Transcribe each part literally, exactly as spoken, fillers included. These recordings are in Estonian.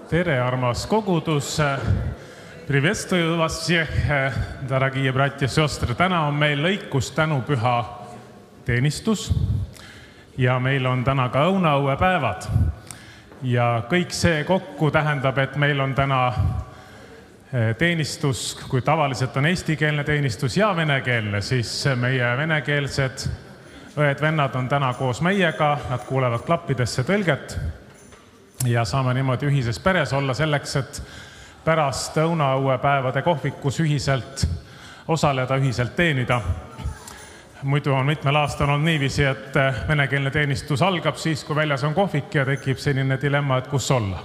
Tere, armas kogudus! Приветствую вас всех, дорогие братья и сестры. Täna on meil lõikus tänupüha teenistus ja meil on täna ka õunaõuepäevad. Ja kõik see kokku tähendab, et meil on täna teenistus, kui tavaliselt on eestikeelne teenistus ja venekeelne, siis meie venekeelsed õed-vennad on täna koos meiega, nad kuulevad klappidesse tõlget ja saame niimoodi ühises peres olla selleks, et pärast õunaõuepäevade kohvikus ühiselt osaleda, ühiselt teenida. Muidu on mitmel aastal olnud niiviisi, et venekeelne teenistus algab siis, kui väljas on kohvik ja tekib selline dilemma, et kus olla.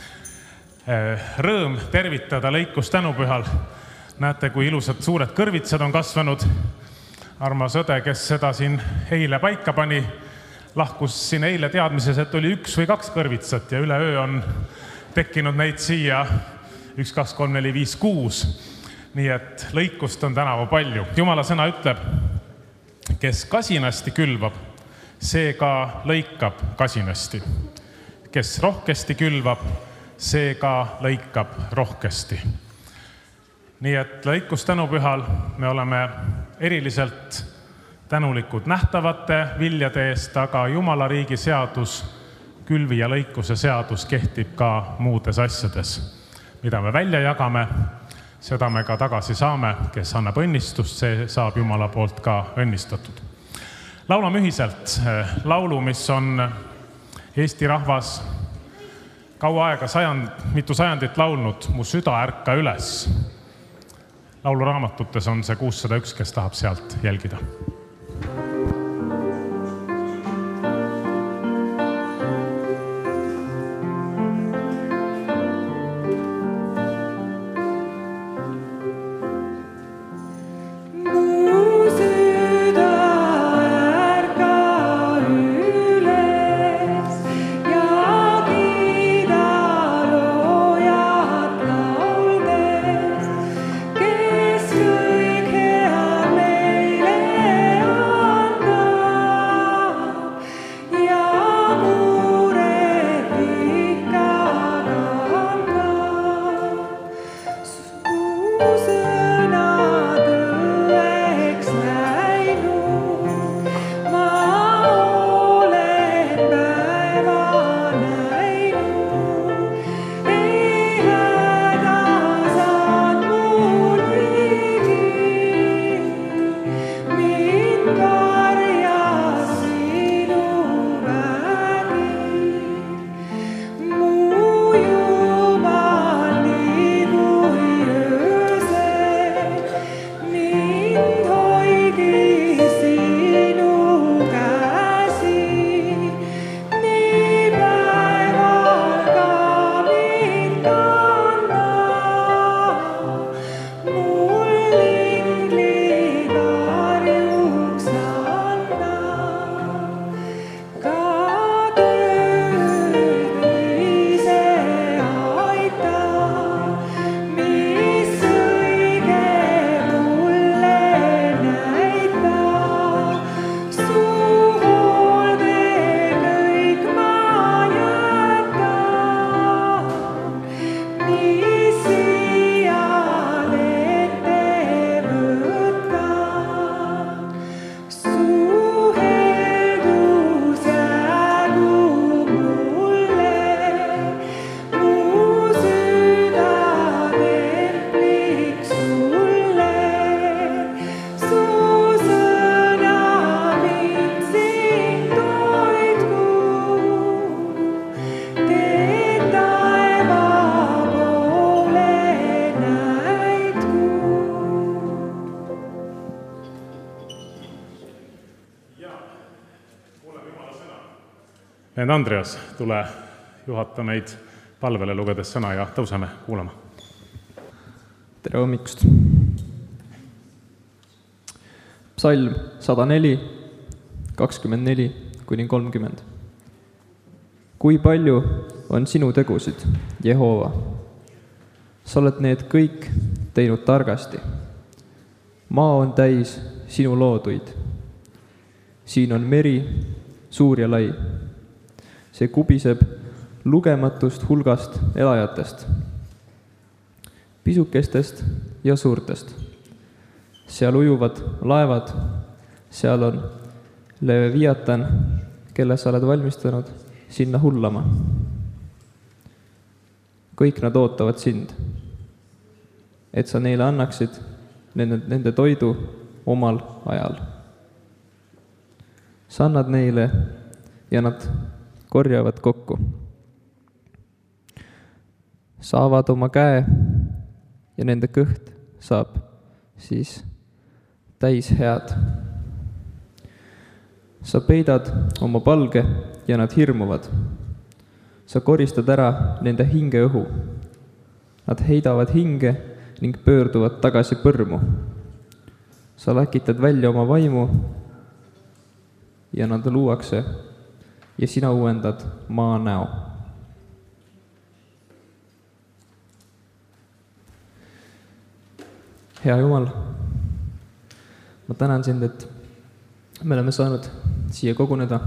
Rõõm tervitada lõikus tänupühal. Näete, kui ilusad suured kõrvitsad on kasvanud. Armas õde, kes seda siin eile paika pani, lahkus siin eile teadmises, et oli üks või kaks kõrvitsat ja üle öö on tekkinud neid siia üks, kaks, kolm, neli, viis, kuus. Nii et lõikust on tänavu palju. Jumala sõna ütleb, kes kasinasti külvab, see ka lõikab kasinasti. Kes rohkesti külvab, see ka lõikab rohkesti. Nii et lõikus tänupühal me oleme eriliselt tänulikud nähtavate viljade eest, aga Jumala riigi seadus, külvi ja lõikuse seadus kehtib ka muudes asjades. Mida me välja jagame, seda me ka tagasi saame, kes annab õnnistust, see saab Jumala poolt ka õnnistatud. Laulame ühiselt laulu, mis on Eesti rahvas kaua aega, sajand, mitu sajandit laulnud, Mu süda ärka üles. Lauluraamatutes on see kuussada üks, kes tahab sealt jälgida. Andreas, tule juhata meid palvele lugedes sõna ja tõuseme kuulama. Tere hommikust. Psalm sada neli, kakskümmend neli kuni kolmkümmend. Kui palju on sinu tegusid, Jehova? Sa oled need kõik teinud targasti. Maa on täis sinu looduid. Siin on meri, suur ja lai. See kubiseb lugematust hulgast elajatest, pisukestest ja suurtest. Seal ujuvad laevad, seal on Leviatan, kelle sa oled valmistanud sinna hullama. Kõik nad ootavad sind, et sa neile annaksid nende, nende toidu omal ajal. Sa annad neile ja nad korjavad kokku. Sa avad oma käe ja nende kõht saab siis täis head. Sa peidad oma palge ja nad hirmuvad. Sa koristad ära nende hingeõhu. Nad heidavad hinge ning pöörduvad tagasi põrmu. Sa läkitad välja oma vaimu ja nad luuakse ja sina uuendad maa näo. Hea Jumal, ma tänan sind, et me oleme saanud siia koguneda.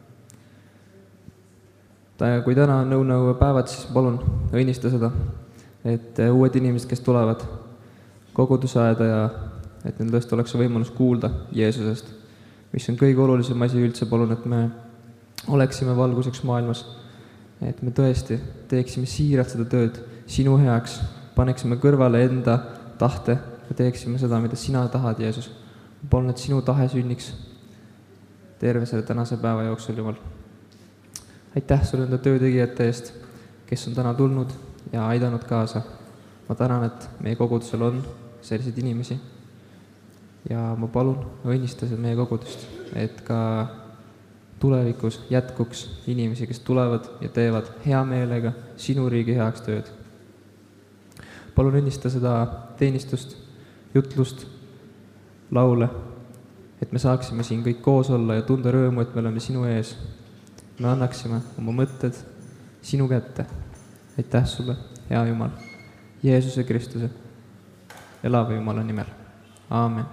Kui täna on nõu-nõu päevad, siis palun õnnista seda, et uued inimesed, kes tulevad koguduse aeda ja et neil tõesti oleks võimalus kuulda Jeesusest, mis on kõige olulisem asi üldse, palun, et me oleksime valguseks maailmas, et me tõesti teeksime siiralt seda tööd sinu heaks, paneksime kõrvale enda tahte ja teeksime seda, mida sina tahad, Jeesus. Palun, et sinu tahe sünniks terve selle tänase päeva jooksul, Jumal. Aitäh sulle enda töötegijate eest, kes on täna tulnud ja aidanud kaasa. Ma tänan, et meie kogudusel on selliseid inimesi ja ma palun õnnista meie kogudust, et ka tulevikus jätkuks inimesi, kes tulevad ja teevad hea meelega sinu riigi heaks tööd. Palun õnnista seda teenistust, jutlust, laule, et me saaksime siin kõik koos olla ja tunda rõõmu, et me oleme sinu ees. Me annaksime oma mõtted sinu kätte. Aitäh sulle, hea Jumal, Jeesuse Kristuse, elava Jumala nimel. Aamen.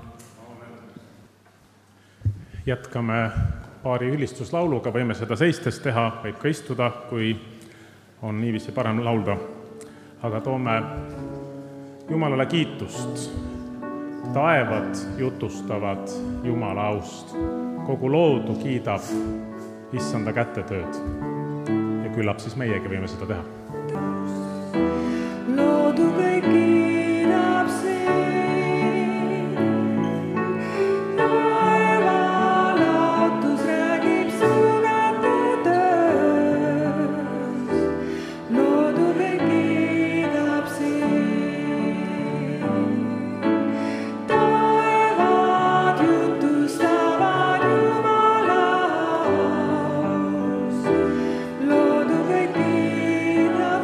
Jätkame paari ülistuslauluga, võime seda seistes teha, võib ka istuda, kui on niiviisi parem laulda. Aga toome Jumalale kiitust. Taevad jutustavad Jumala aust. Kogu loodu kiidab issanda kätetööd. Ja küllap siis meiegi võime seda teha. Loodu kõik kiidab siin. Taeva lootus räägib su kätetöös. Loodu kõik kiidab siin. Taevad jutustavad Jumala aust. Loodu kõik kiidab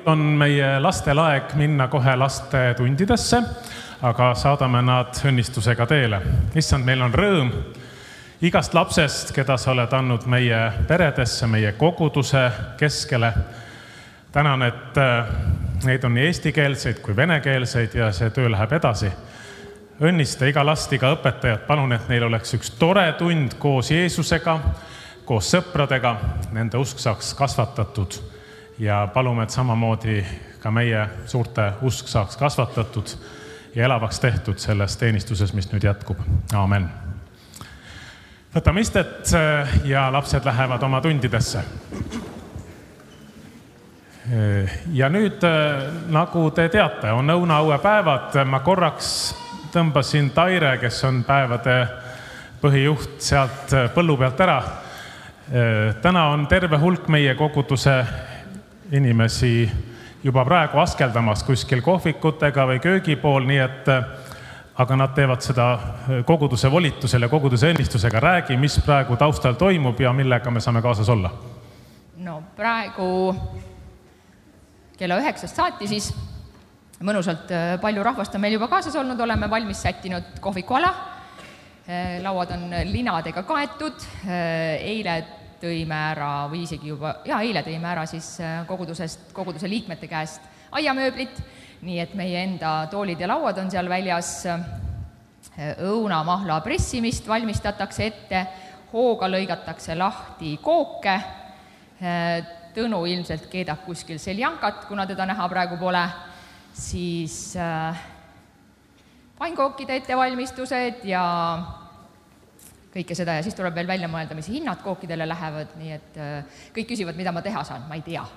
on meie lastel aeg minna kohe laste tundidesse, aga saadame nad õnnistusega teele. Issand, meil on rõõm igast lapsest, keda sa oled andnud meie peredesse, meie koguduse keskele. Tänan, et neid on nii eestikeelseid kui venekeelseid ja see töö läheb edasi. Õnnista iga last, iga õpetajat, palun, et neil oleks üks tore tund koos Jeesusega, koos sõpradega, nende usk saaks kasvatatud ja palume, et samamoodi ka meie suurte usk saaks kasvatatud ja elavaks tehtud selles teenistuses, mis nüüd jätkub. Aamen. Võtame istet ja lapsed lähevad oma tundidesse. Ja nüüd, nagu te teate, on õunaõue päevad. Ma korraks tõmbasin Taire, kes on päevade põhijuht, sealt põllu pealt ära. Täna on terve hulk meie koguduse inimesi juba praegu askeldamas kuskil kohvikutega või köögi pool, nii et aga nad teevad seda koguduse volitusel ja koguduse õnnistusega. Räägi, mis praegu taustal toimub ja millega me saame kaasas olla? No praegu kella üheksast saati siis mõnusalt palju rahvast on meil juba kaasas olnud, oleme valmis sättinud kohvikuala. Lauad on linadega kaetud, eile tõime ära või isegi juba, ja eile tõime ära siis kogudusest, koguduse liikmete käest aiamööblit, nii et meie enda toolid ja lauad on seal väljas. Õunamahla pressimist valmistatakse ette, hooga lõigatakse lahti kooke. Tõnu ilmselt keedab kuskil seljankat, kuna teda näha praegu pole, siis pannkookide ettevalmistused ja kõike seda ja siis tuleb veel välja mõelda, mis hinnad kookidele lähevad, nii et kõik küsivad, mida ma teha saan, ma ei tea.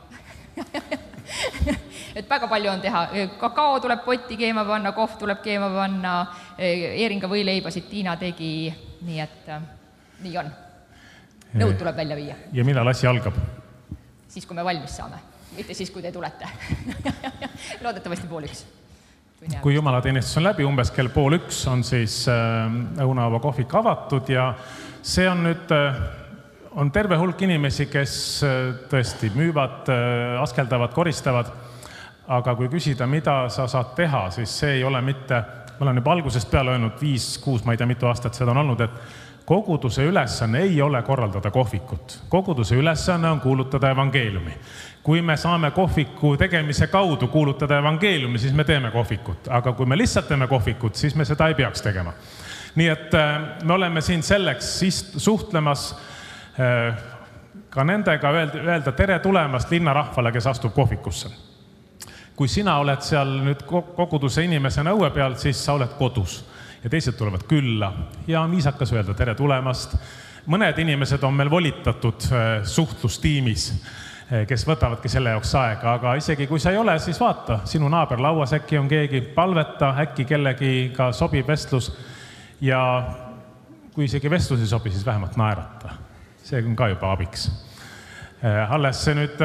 Et väga palju on teha, kakao tuleb potti keema panna, kohv tuleb keema panna, eeringa võileibasid Tiina tegi, nii et nii on. Nõud tuleb välja viia. Ja millal asi algab? Siis, kui me valmis saame, mitte siis, kui te tulete. Loodetavasti pool üks. Kui jumalateenistus on läbi, umbes kell pool üks on siis õunaõua kohvik avatud ja see on nüüd, on terve hulk inimesi, kes tõesti müüvad, askeldavad, koristavad, aga kui küsida, mida sa saad teha, siis see ei ole mitte, ma olen juba algusest peale öelnud viis, kuus, ma ei tea mitu aastat seda on olnud, et koguduse ülesanne ei ole korraldada kohvikut. Koguduse ülesanne on kuulutada evangeeliumi. Kui me saame kohviku tegemise kaudu kuulutada evangeeliumi, siis me teeme kohvikut. Aga kui me lihtsalt teeme kohvikut, siis me seda ei peaks tegema. Nii et me oleme siin selleks suhtlemas ka nendega öelda tere tulemast linnarahvale, kes astub kohvikusse. Kui sina oled seal nüüd koguduse inimesena õue peal, siis sa oled kodus. Ja teised tulevad külla ja on viisakas öelda tere tulemast. Mõned inimesed on meil volitatud suhtlustiimis, kes võtavadki selle jaoks aega, aga isegi kui sa ei ole, siis vaata, sinu naaber lauas äkki on keegi, palveta, äkki kellegiga sobib vestlus ja kui isegi vestlus ei sobi, siis vähemalt naerata. See on ka juba abiks. Alles see nüüd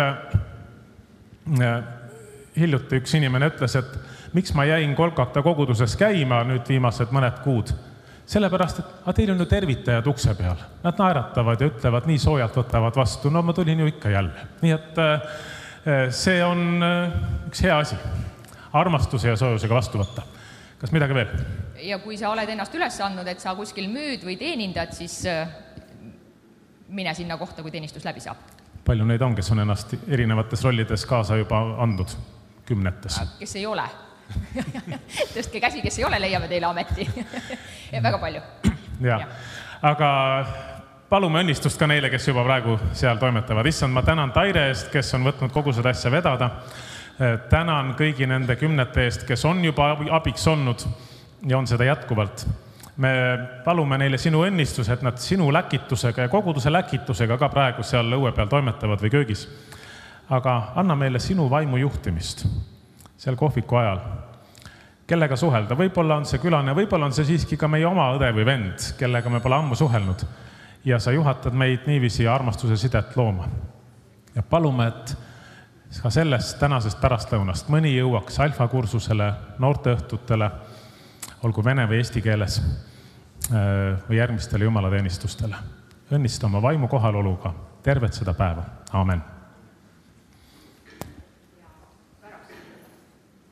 hiljuti üks inimene ütles, et miks ma jäin Kolkata koguduses käima nüüd viimased mõned kuud? Sellepärast, et teil on ju tervitajad ukse peal. Nad naeratavad ja ütlevad, nii soojalt võtavad vastu. No ma tulin ju ikka jälle. Nii et see on üks hea asi. Armastuse ja soojusega vastu võtta. Kas midagi veel? Ja kui sa oled ennast üles andnud, et sa kuskil müüd või teenindad, siis mine sinna kohta, kui teenistus läbi saab. Palju neid on, kes on ennast erinevates rollides kaasa juba andnud? Kümnetes. Kes ei ole. Tõstke käsi, kes ei ole, leiame teile ameti. Väga palju. Ja. Aga palume õnnistust ka neile, kes juba praegu seal toimetavad. Issand, ma tänan Taire eest, kes on võtnud kogu seda asja vedada. Tänan kõigi nende kümnete eest, kes on juba abiks olnud ja on seda jätkuvalt. Me palume neile sinu õnnistus, et nad sinu läkitusega ja koguduse läkitusega ka praegu seal õue peal toimetavad või köögis. Aga anna meile sinu vaimu juhtimist seal kohviku ajal. Kellega suhelda? Võib-olla on see külane, võib-olla on see siiski ka meie oma õde või vend, kellega me pole ammu suhelnud. Ja sa juhatad meid niiviisi armastuse sidet looma. Ja palume, et ka sellest tänasest pärastlõunast mõni jõuaks alfakursusele, noorteõhtutele, olgu vene või eesti keeles või järgmistele jumalateenistustele. Õnnista oma vaimu kohaloluga tervet seda päeva. Aamen.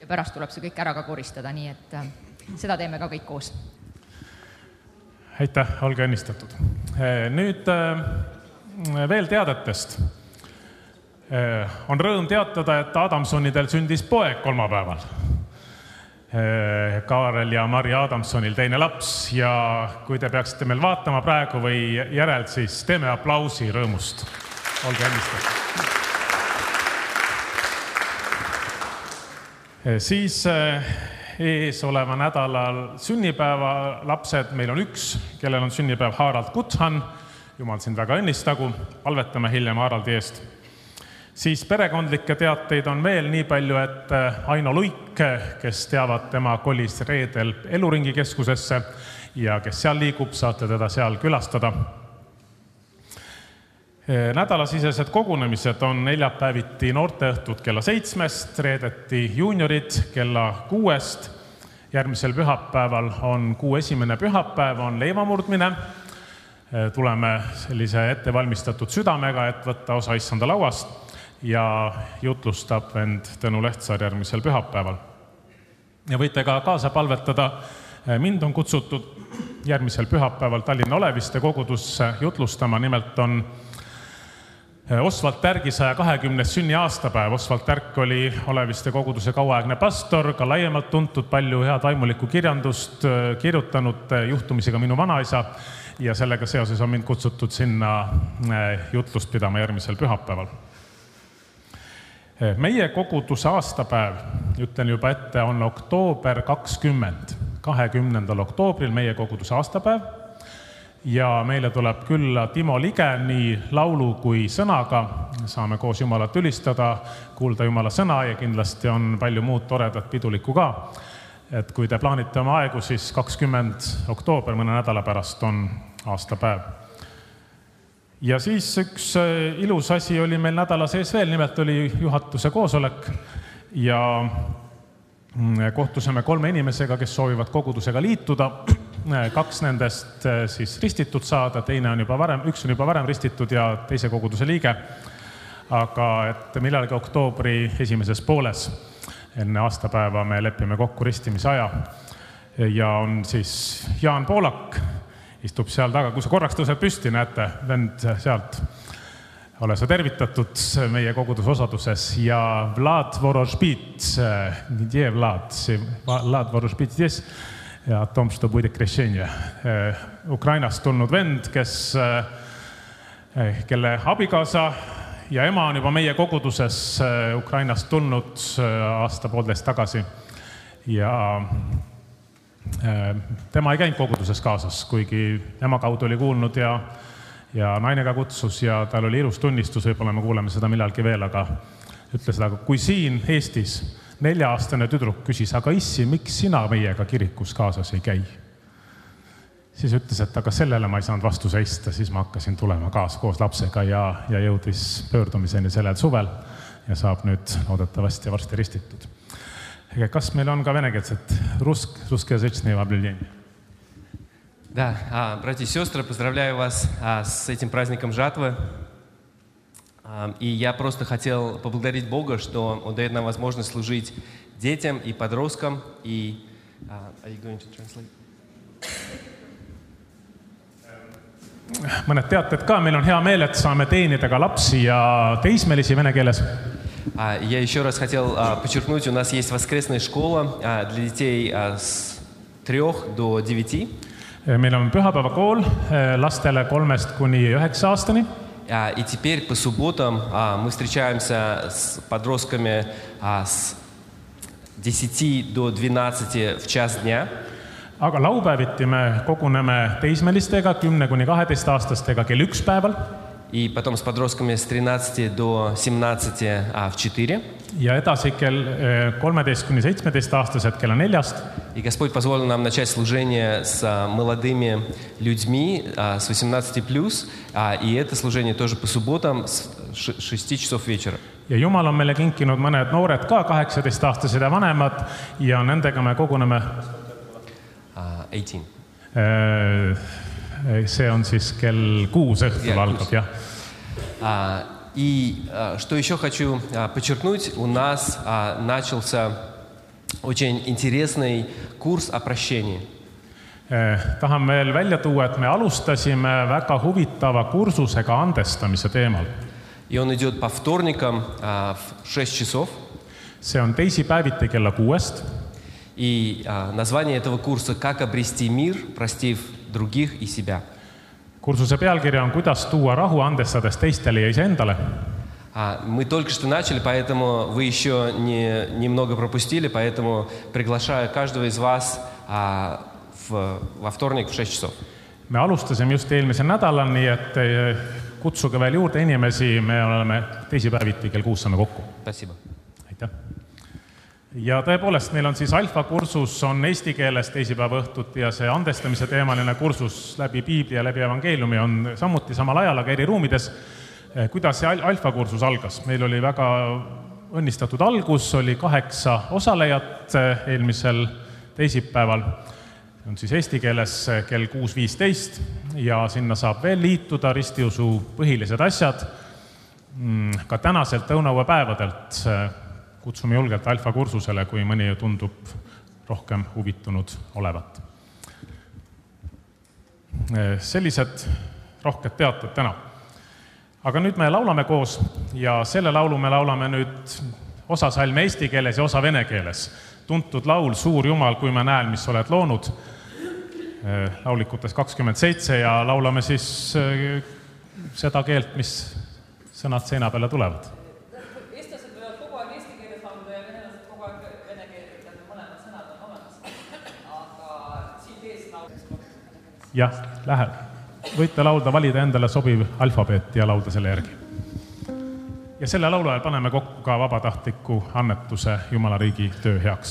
pärast tuleb see kõik ära ka koristada, nii et seda teeme ka kõik koos. Aitäh, olge õnnistatud. Nüüd veel teadetest. On rõõm teatada, et Adamsonidel sündis poeg kolmapäeval. Kaarel ja Marja Adamsonil teine laps ja kui te peaksite meil vaatama praegu või järelt, siis teeme aplausi rõõmust. Olge õnnistatud. Siis ees oleva nädalal sünnipäeva lapsed, meil on üks, kellel on sünnipäev Harald Kuthan. Jumal sind väga õnnistagu, palvetame hiljem Haraldi eest. Siis perekondlikke teateid on veel nii palju, et Aino Luik, kes teavad, tema kolis reedel Eluringi keskusesse ja kes seal liigub, saate teda seal külastada. Nädalasisesed kogunemised on neljapäeviti noorteõhtud kella seitsmest, reedeti juuniorid kella kuuest. Järgmisel pühapäeval on kuu esimene pühapäev, on leivamurdmine. Tuleme sellise ettevalmistatud südamega, et võtta osa issanda lauast ja jutlustab end Tõnu Lehtsaar järgmisel pühapäeval. Ja võite ka kaasa palvetada. Mind on kutsutud järgmisel pühapäeval Tallinna Oleviste kogudusse jutlustama. Nimelt on Osvald Tärgi saja kahekümnes sünni aastapäev. Osvald Tärk oli Oleviste koguduse kauaaegne pastor, ka laiemalt tuntud, palju head vaimulikku kirjandust kirjutanud, juhtumisi ka minu vanaisa. Ja sellega seoses on mind kutsutud sinna jutlust pidama järgmisel pühapäeval. Meie koguduse aastapäev, ütlen juba ette, on oktoober kakskümmend. kahekümnendal oktoobril meie koguduse aastapäev. Ja meile tuleb külla Timo Lige nii laulu kui sõnaga. Saame koos Jumalat ülistada, kuulda Jumala sõna ja kindlasti on palju muud toredat pidulikku ka. Et kui te plaanite oma aegu, siis kakskümmend oktoober mõne nädala pärast on aastapäev. Ja siis üks ilus asi oli meil nädala sees veel, nimelt oli juhatuse koosolek ja kohtusime kolme inimesega, kes soovivad kogudusega liituda. Kaks nendest siis ristitud saada, teine on juba varem, üks on juba varem ristitud ja teise koguduse liige. Aga et millalgi oktoobri esimeses pooles enne aastapäeva me lepime kokku ristimise aja. Ja on siis Jaan Poolak, istub seal taga, kui sa korraks tõuseb püsti, näete, vend sealt. Ole sa tervitatud meie koguduse osaduses ja Vlad Vorožbit, где Vlad, Vlad Vorožbit здесь, ja о том, что будет крещение. Ukrainast tulnud vend, kes, kelle abikaasa ja ema on juba meie koguduses Ukrainast tulnud aasta poolteist tagasi ja tema ei käinud koguduses kaasas, kuigi ema kaudu oli kuulnud ja ja nainega kutsus ja tal oli ilus tunnistus, võib-olla me kuuleme seda millalgi veel, aga ütles seda, kui siin Eestis nelja-aastane tüdruk küsis, aga issi, miks sina meiega kirikus kaasas ei käi? Siis ütles, et aga sellele ma ei saanud vastu seista, siis ma hakkasin tulema kaas koos lapsega ja, ja jõudis pöördumiseni sellel suvel ja saab nüüd loodetavasti varsti ristitud. Kas meil on ka venekeelset rusk, ruskоязычные объявления? Да, братья и сестры, поздравляю вас с этим праздником жатвы. И я просто хотел поблагодарить Бога, что Он дает нам возможность служить детям и подросткам. И... Are you going to translate? Mõned teated ka, meil on hea meel, et saame teenida ka lapsi ja teismelisi vene keeles. Я еще раз хотел подчеркнуть, у нас есть воскресная школа для детей с трех до девяти. Meil on pühapäevakool lastele kolmest kuni üheksa aastani. И теперь по субботам мы встречаемся с подростками с десяти до двенадцати в час дня. Aga laupäeviti me koguneme teismelistega kümne kuni kaheteist aastastega kell üks päeval. И потом с подростками с тринадцати до семнадцати в четыре. Ja edasi kell kolmeteist kuni seitsmeteist aastased kella neljast. И Господь позволил нам начать служение с молодыми людьми с восемнадцати плюс. И это служение тоже по субботам с шести часов вечера. Ja Jumal on meile kinkinud mõned noored ka, kaheksateist aastased ja vanemad, ja nendega me koguneme. eighteen. See on siis kell kuus õhtul algab, jah. И что еще хочу подчеркнуть, у нас начался очень интересный курс о прощении. Tahan veel välja tuua, et me alustasime väga huvitava kursusega andestamise teemal. И он идет по вторникам а, в шесть часов. See on teisipäeviti kella kuuest. И а, название этого курса «Как обрести мир, простив других и себя». Kursuse pealkiri on Kuidas tuua rahu andestades teistele ja iseendale. А, мы только что начали, поэтому вы еще не, немного пропустили, поэтому приглашаю каждого из вас а, в, во вторник в шесть часов. Me alustasime just eelmisel nädalal, nii et kutsuge veel juurde inimesi, me oleme teisipäeviti kell kuus saame kokku. Спасибо. Aitäh. Ja tõepoolest, meil on siis alfa kursus, on eesti keeles teisipäeva õhtuti ja see andestamise teemaline kursus läbi Piibli ja läbi evangeeliumi on samuti samal ajal, aga eri ruumides. Kuidas see alfa kursus algas? Meil oli väga õnnistatud algus, oli kaheksa osalejat eelmisel teisipäeval. On siis eesti keeles kell kuus viisteist ja sinna saab veel liituda ristiusu põhilised asjad. Ka tänaselt õunaue päevadelt kutsume julgelt alfa kursusele, kui mõni tundub rohkem huvitunud olevat. Sellised rohked teated täna. Aga nüüd me laulame koos ja selle laulu me laulame nüüd osa salme eesti keeles ja osa vene keeles. Tuntud laul Suur Jumal, kui ma näen, mis oled loonud. Laulikutes kakskümmend seitse ja laulame siis seda keelt, mis sõnad seina peale tulevad. Eestlased võivad kogu aeg eesti keeles laulda ja venelased kogu aeg vene keeles, mõlemad sõnad on olemas. Aga siin tees laulda. Jah, läheb. Võite laulda, valida endale sobiv alfabeet ja laulda selle järgi. Ja selle laulu ajal paneme kokku ka vabatahtliku annetuse Jumala riigi töö heaks.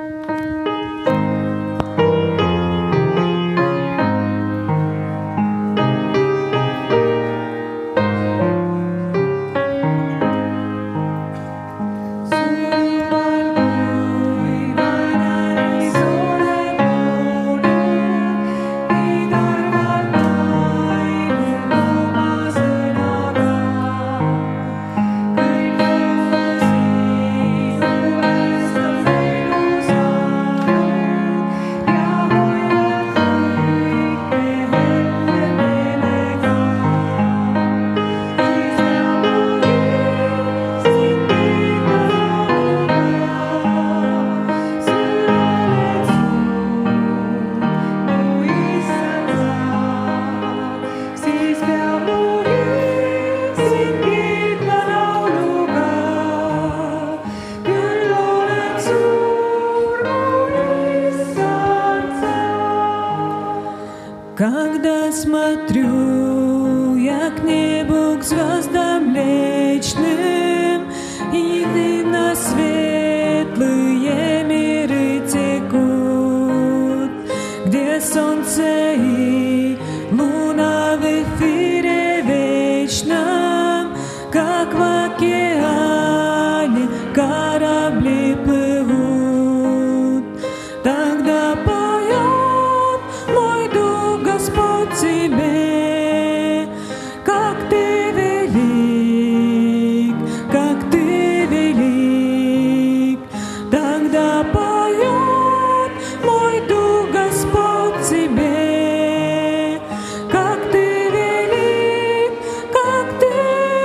Когда смотрю я к небу, к звездам млечным, и дым на светлые миры текут, где солнце и луна в эфире вечном, как в океане корабли плывут. Тогда поет мой дух, Господь, тебе, как ты велик, как ты велик. Тогда поет мой дух, Господь, тебе, как ты велик, как ты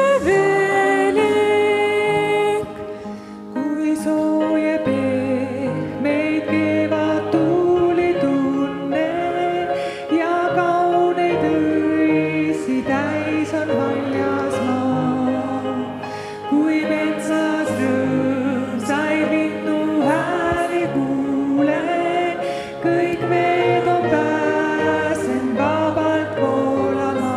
велик. Kui sooje pehmeid kevad tuuli tunne ja kauneid õisi täis on haljas maa. Kui metsas rõõmsaid linnu hääli kuulen, kõik veed on pääsen vabalt voolama.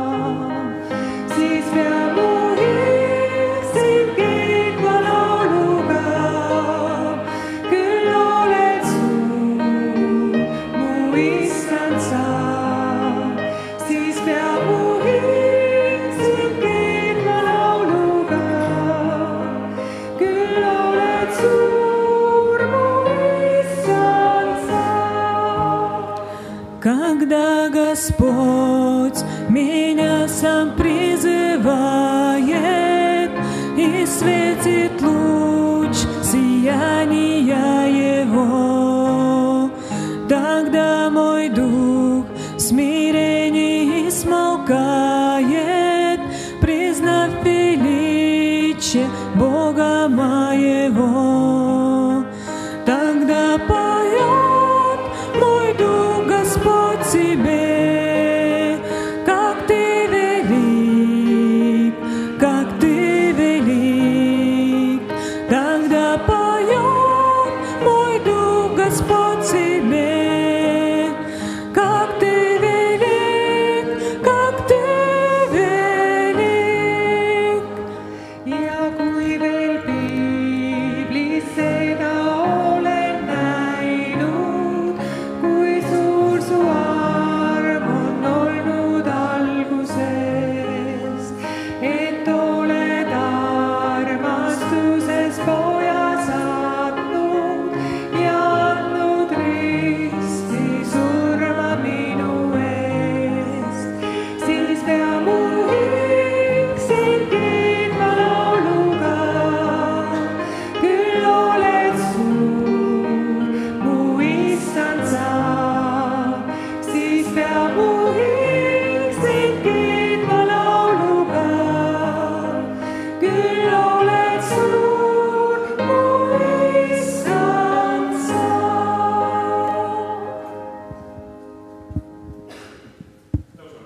Siis peab mu hing sind kiitva lauluga, küll oled suur, mu issand sa. Siis peab mu hing sind kiitva lauluga, küll oled suur, mu issand sa. Когда Господь меня сам призывает, и светит луч сияния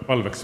palveks.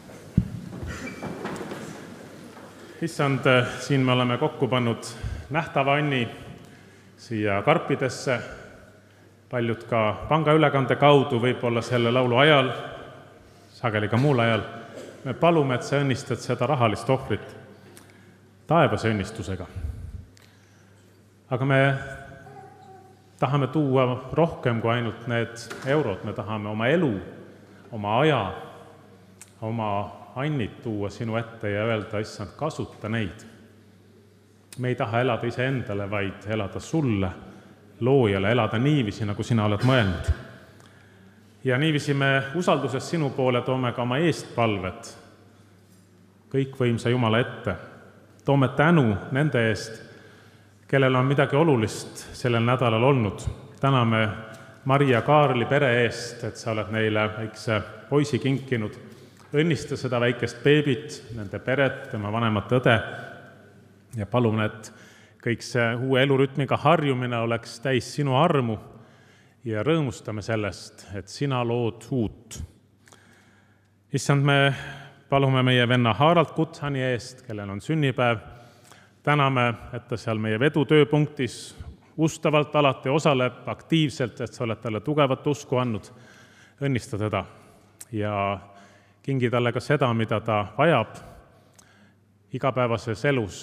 Issand, siin me oleme kokku pannud nähtava anni siia karpidesse, paljud ka pangaülekande kaudu, võib-olla selle laulu ajal, sageli ka muul ajal. Me palume, et sa õnnistad seda rahalist ohvrit taevase õnnistusega. Aga me tahame tuua rohkem kui ainult need eurod, me tahame oma elu, oma aja, oma annid tuua sinu ette ja öelda, issand, kasuta neid. Me ei taha elada iseendale, vaid elada sulle, loojale, elada niiviisi, nagu sina oled mõelnud. Ja niiviisi me usalduses sinu poole toome ka oma eestpalved kõikvõimsa Jumala ette. Toome tänu nende eest, kellel on midagi olulist sellel nädalal olnud. Täname Maria Kaarli pere eest, et sa oled neile väikse poisi kinkinud. Õnnista seda väikest beebit, nende peret, tema vanemat õde ja palun, et kõik see uue elurütmiga harjumine oleks täis sinu armu ja rõõmustame sellest, et sina lood uut. Issand, me palume meie venna Harald Kuthani eest, kellel on sünnipäev. Täname, et ta seal meie vedutööpunktis ustavalt alati osaleb aktiivselt, et sa oled talle tugevat usku andnud. Õnnista teda ja kingi talle ka seda, mida ta vajab igapäevases elus.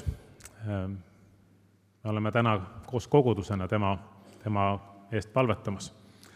Me oleme täna koos kogudusena tema, tema eest palvetamas.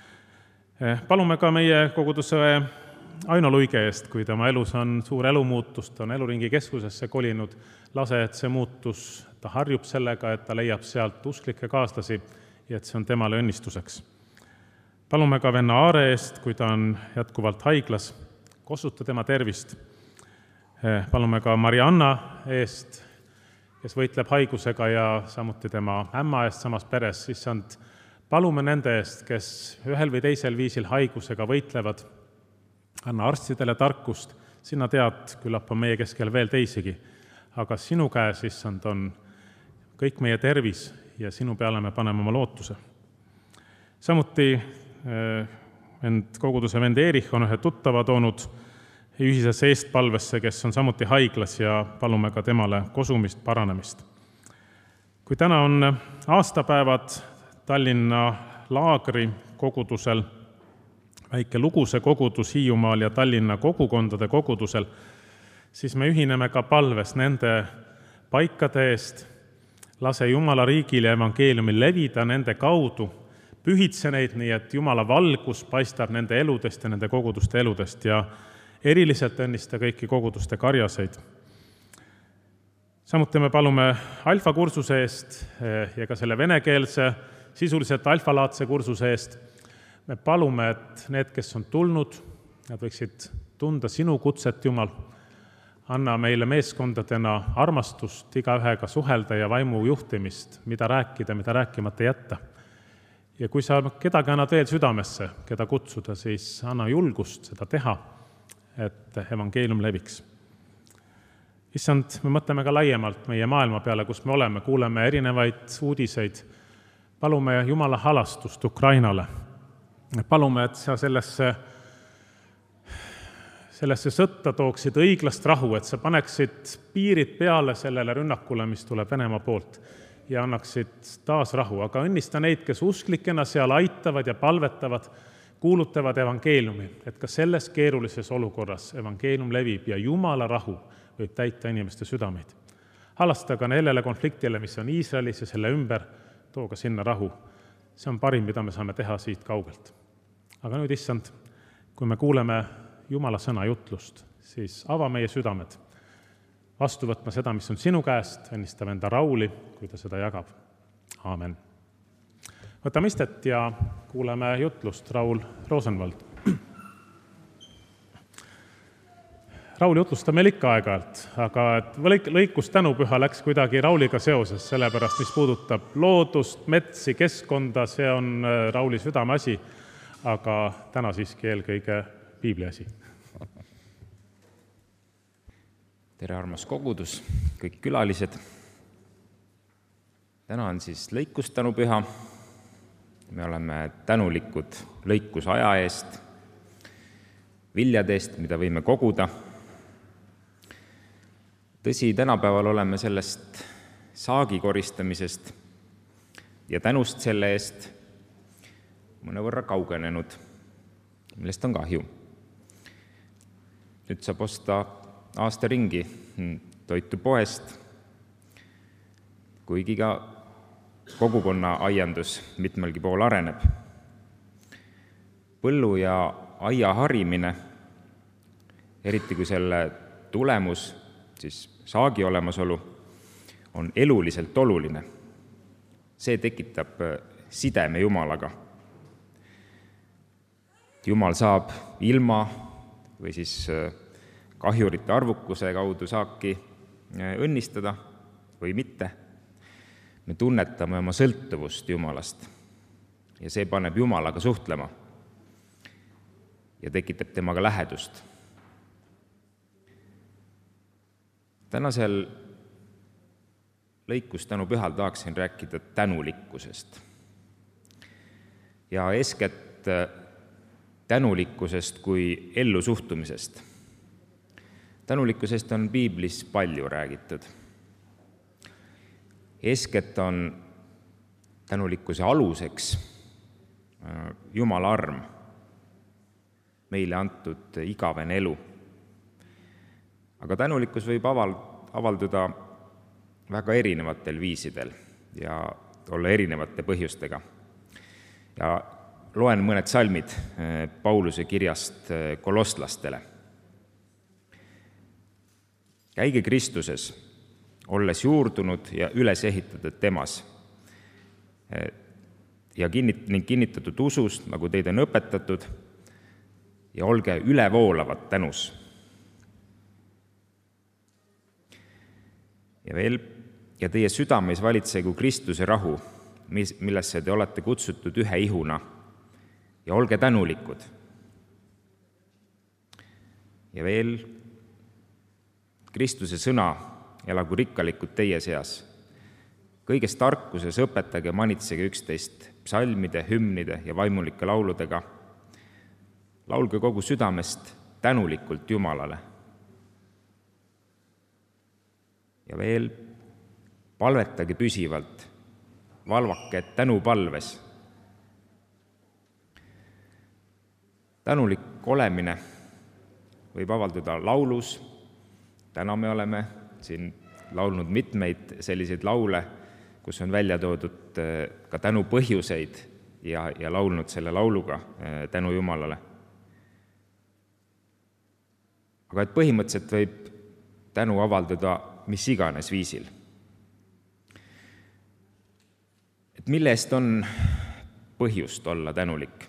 Palume ka meie koguduse Aino Luige eest, kui tema elus on suur elumuutus, ta on eluringi keskusesse kolinud, lase, et see muutus, ta harjub sellega, et ta leiab sealt usklikke kaaslasi ja et see on temale õnnistuseks. Palume ka venna Aare eest, kui ta on jätkuvalt haiglas, kosuta tema tervist. Palume ka Marianna eest, kes võitleb haigusega ja samuti tema ämma eest samas peres. Issand, palume nende eest, kes ühel või teisel viisil haigusega võitlevad. Anna arstidele tarkust, sina tead, küllap on meie keskel veel teisigi, aga sinu käes, issand, on kõik meie tervis ja sinu peale me paneme oma lootuse. Samuti end koguduse vend Erich on ühe tuttava toonud ühisesse eestpalvesse, kes on samuti haiglas ja palume ka temale kosumist, paranemist. Kui täna on aastapäevad Tallinna laagri kogudusel, väike Luguse kogudus Hiiumaal ja Tallinna kogukondade kogudusel, siis me ühineme ka palves nende paikade eest, lase Jumala riigil ja evangeeliumil levida nende kaudu, pühitse neid nii, et Jumala valgus paistab nende eludest ja nende koguduste eludest ja eriliselt õnnista kõiki koguduste karjaseid. Samuti me palume alfa kursuse eest ja ka selle venekeelse, sisuliselt alfalaadse kursuse eest. Me palume, et need, kes on tulnud, nad võiksid tunda sinu kutset, Jumal. Anna meile meeskondadena armastust igaühega suhelda ja vaimu juhtimist, mida rääkida, mida rääkimata jätta. Ja kui sa kedagi annad veel südamesse, keda kutsuda, siis anna julgust seda teha, et evangeelium leviks. Issand, me mõtleme ka laiemalt meie maailma peale, kus me oleme, kuuleme erinevaid uudiseid. Palume Jumala halastust Ukrainale. Palume, et sa sellesse, sellesse sõtta tooksid õiglast rahu, et sa paneksid piirid peale sellele rünnakule, mis tuleb Venemaa poolt ja annaksid taas rahu. Aga õnnista neid, kes usklikena seal aitavad ja palvetavad, kuulutavad evangeeliumi, et ka selles keerulises olukorras evangeelium levib ja Jumala rahu võib täita inimeste südameid. Halasta ka neljale konfliktile, mis on Iisraelis ja selle ümber, too ka sinna rahu. See on parim, mida me saame teha siit kaugelt. Aga nüüd, issand, kui me kuuleme Jumala sõna jutlust, siis ava meie südamed, vastu võtma seda, mis on sinu käest, õnnista venda Rauli, kui ta seda jagab. Aamen. Võtame istet ja kuuleme jutlust Raul Rosenvald. Raul jutlustab meil ikka aeg-ajalt, aga lõikus tänupüha läks kuidagi Rauliga seoses, sellepärast, mis puudutab loodust, metsi, keskkonda, see on Rauli südame asi, aga täna siiski eelkõige piibli asi. Tere, armas kogudus, kõik külalised. Täna on siis lõikustänupüha. Me oleme tänulikud lõikusaja eest, viljadest, mida võime koguda. Tõsi, tänapäeval oleme sellest saagi koristamisest ja tänust selle eest mõnevõrra kaugenenud, millest on kahju. Nüüd saab osta aasta ringi toitu poest, kuigi ka kogukonna aiandus mitmelgi pool areneb. Põllu ja aia harimine, eriti kui selle tulemus, siis saagi olemasolu, on eluliselt oluline. See tekitab sideme Jumalaga. Jumal saab ilma või siis kahjurite arvukuse kaudu saaki õnnistada või mitte. Me tunnetame oma sõltuvust Jumalast ja see paneb Jumalaga suhtlema ja tekitab temaga lähedust. Tänasel lõikustänupühal tahaksin rääkida tänulikkusest ja eeskätt tänulikkusest kui ellusuhtumisest. Tänulikkusest on piiblis palju räägitud. Eeskätt on tänulikkuse aluseks Jumala arm, meile antud igavene elu. Aga tänulikkus võib avalduda väga erinevatel viisidel ja olla erinevate põhjustega. Ja loen mõned salmid Pauluse kirjast kolosslastele. Käige Kristuses, olles juurdunud ja üles ehitatud temas ja kinnit- ning kinnitatud usust, nagu teid on õpetatud, ja olge ülevoolavad tänus. Ja veel, ja teie südameis valitsegu Kristuse rahu, millesse te olete kutsutud ühe ihuna, ja olge tänulikud. Ja veel, Kristuse sõna elagu rikkalikud teie seas. Kõiges tarkuses õpetage, manitsege üksteist psalmide, hümnide ja vaimulike lauludega. Laulge kogu südamest tänulikult Jumalale. Ja veel, palvetage püsivalt, valvake tänupalves. Tänulik olemine võib avalduda laulus. Täna me oleme siin laulnud mitmeid selliseid laule, kus on välja toodud ka tänu põhjuseid ja, ja laulnud selle lauluga tänu Jumalale. Aga et põhimõtteliselt võib tänu avalduda mis iganes viisil. Et mille eest on põhjust olla tänulik?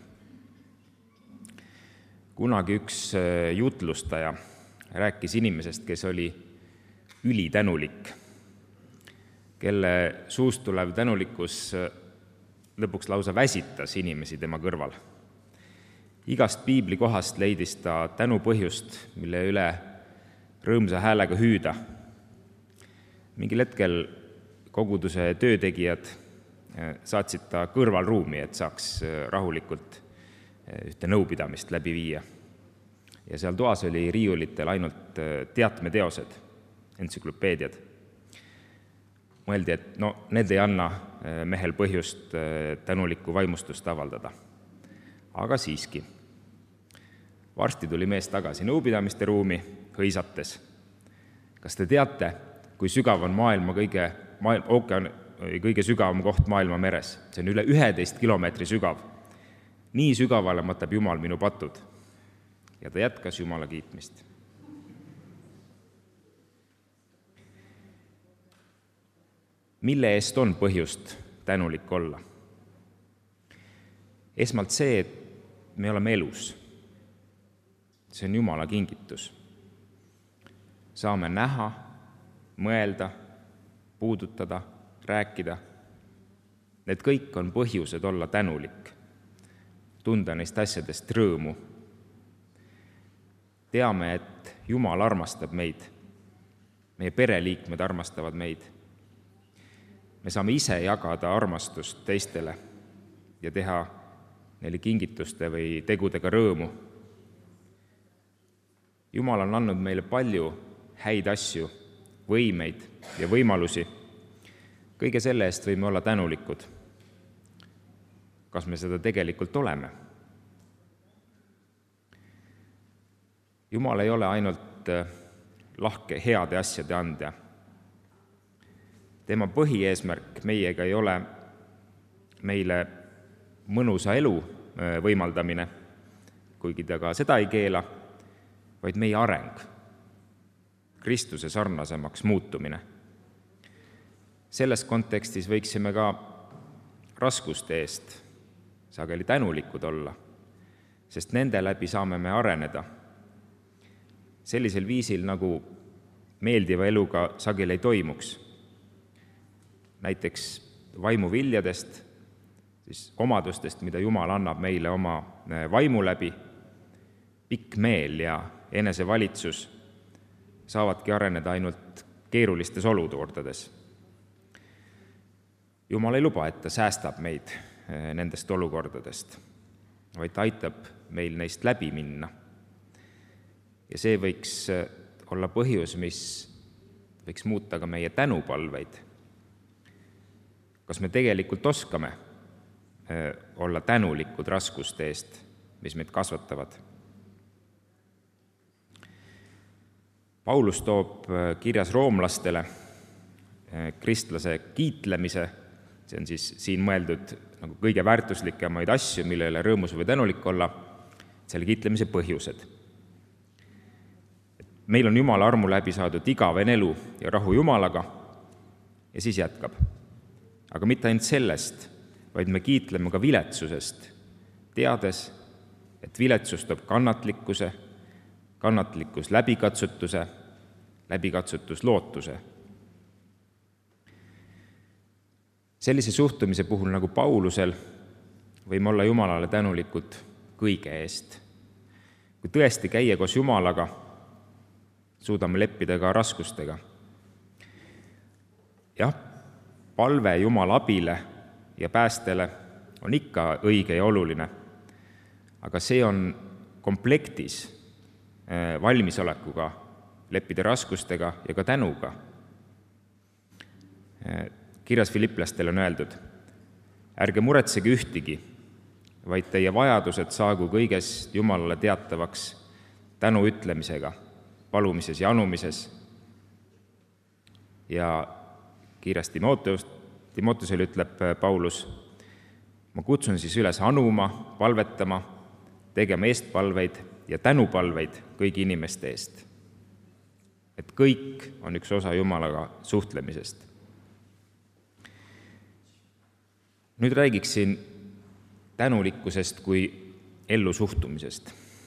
Kunagi üks jutlustaja rääkis inimesest, kes oli ülitänulik, kelle suust tulev tänulikkus lõpuks lausa väsitas inimesi tema kõrval. Igast piibli kohast leidis ta tänu põhjust, mille üle rõõmsa häälega hüüda. Mingil hetkel koguduse töötegijad saatsid ta kõrvalruumi, et saaks rahulikult ühte nõupidamist läbi viia. Ja seal toas oli riiulitel ainult teatmeteosed, entsüklopeediad. Mõeldi, et no, need ei anna mehel põhjust tänulikku vaimustust avaldada. Aga siiski. Varsti tuli mees tagasi nõupidamiste ruumi, hõisates. Kas te teate, kui sügav on maailma kõige, maailma, ookean, kõige sügavam koht maailma meres? See on üle üheteist kilomeetri sügav. Nii sügavale matab Jumal minu patud. Ja ta jätkas Jumala kiitmist. Mille eest on põhjust tänulik olla? Esmalt see, et me oleme elus. See on Jumala kingitus. Saame näha, mõelda, puudutada, rääkida. Need kõik on põhjused olla tänulik, tunda neist asjadest rõõmu. Teame, et Jumal armastab meid, meie pereliikmed armastavad meid. Me saame ise jagada armastust teistele ja teha neile kingituste või tegudega rõõmu. Jumal on andnud meile palju häid asju, võimeid ja võimalusi. Kõige selle eest võime olla tänulikud. Kas me seda tegelikult oleme? Jumal ei ole ainult lahke heade asjade andja. Tema põhieesmärk meiega ei ole meile mõnusa elu võimaldamine, kuigi ta ka seda ei keela, vaid meie areng, Kristuse sarnasemaks muutumine. Selles kontekstis võiksime ka raskuste eest sageli tänulikud olla, sest nende läbi saame me areneda. Sellisel viisil, nagu meeldiva eluga sageli ei toimuks. Näiteks vaimuviljadest, siis omadustest, mida Jumal annab meile oma vaimu läbi, pikk meel ja enesevalitsus saavadki areneda ainult keerulistes olukordades. Jumal ei luba, et ta säästab meid nendest olukordadest, vaid ta aitab meil neist läbi minna. Ja see võiks olla põhjus, mis võiks muuta ka meie tänupalveid. Kas me tegelikult oskame olla tänulikud raskuste eest, mis meid kasvatavad? Paulus toob kirjas roomlastele kristlase kiitlemise, see on siis siin mõeldud nagu kõige väärtuslikemaid asju, millele rõõmus või tänulik olla, selle kiitlemise põhjused. Meil on Jumala armu läbi saadud igaven elu ja rahu Jumalaga ja siis jätkab. Aga mitte ainult sellest, vaid me kiitleme ka viletsusest, teades, et viletsus toob kannatlikkuse, kannatlikkus läbikatsutuse, läbikatsutus lootuse. Sellise suhtumise puhul nagu Paulusel võime olla Jumalale tänulikud kõige eest. Kui tõesti käia koos Jumalaga, suudame leppida ka raskustega. Jah, palve Jumala abile ja päästele on ikka õige ja oluline, aga see on komplektis valmisolekuga leppida raskustega ja ka tänuga. Kirjas Filiplastel on öeldud, ärge muretsege ühtigi, vaid teie vajadused saagu kõigest Jumalale teatavaks tänu ütlemisega, palumises ja anumises. Ja kirjas Timoteus, Timoteusel ütleb Paulus, ma kutsun siis üles anuma, palvetama, tegema eestpalveid ja tänupalveid kõigi inimeste eest. Et kõik on üks osa Jumalaga suhtlemisest. Nüüd räägiksin tänulikkusest kui ellu suhtumisest.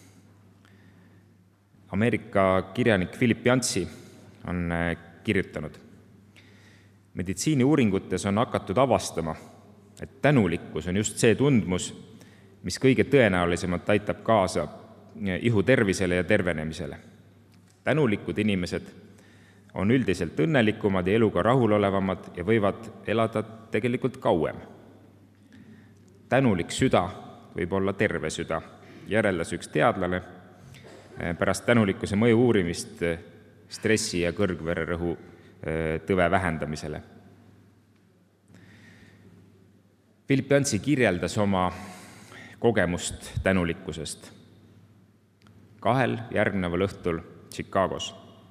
Ameerika kirjanik Philip Yancey on kirjutanud, meditsiiniuuringutes on hakatud avastama, et tänulikkus on just see tundmus, mis kõige tõenäolisemalt aitab kaasa ihu tervisele ja tervenemisele. Tänulikud inimesed on üldiselt õnnelikumad ja eluga rahulolevamad ja võivad elada tegelikult kauem. Tänulik süda võib olla terve süda, järeldas üks teadlane pärast tänulikkuse mõju uurimist stressi ja kõrgvererõhu tõve vähendamisele. Philip Yancey kirjeldas oma kogemust tänulikkusest kahel järgneval õhtul Chicagos.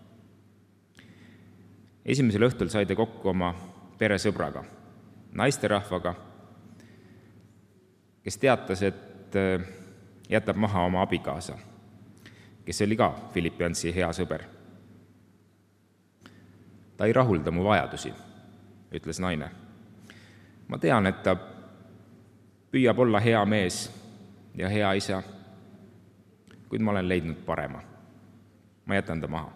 Esimesel õhtul sai ta kokku oma peresõbraga, naisterahvaga, kes teatas, et jätab maha oma abikaasa, kes oli ka Philip Yancey hea sõber. Ta ei rahulda mu vajadusi, ütles naine. Ma tean, et ta püüab olla hea mees ja hea isa, kuid ma olen leidnud parema. Ma jätan ta maha.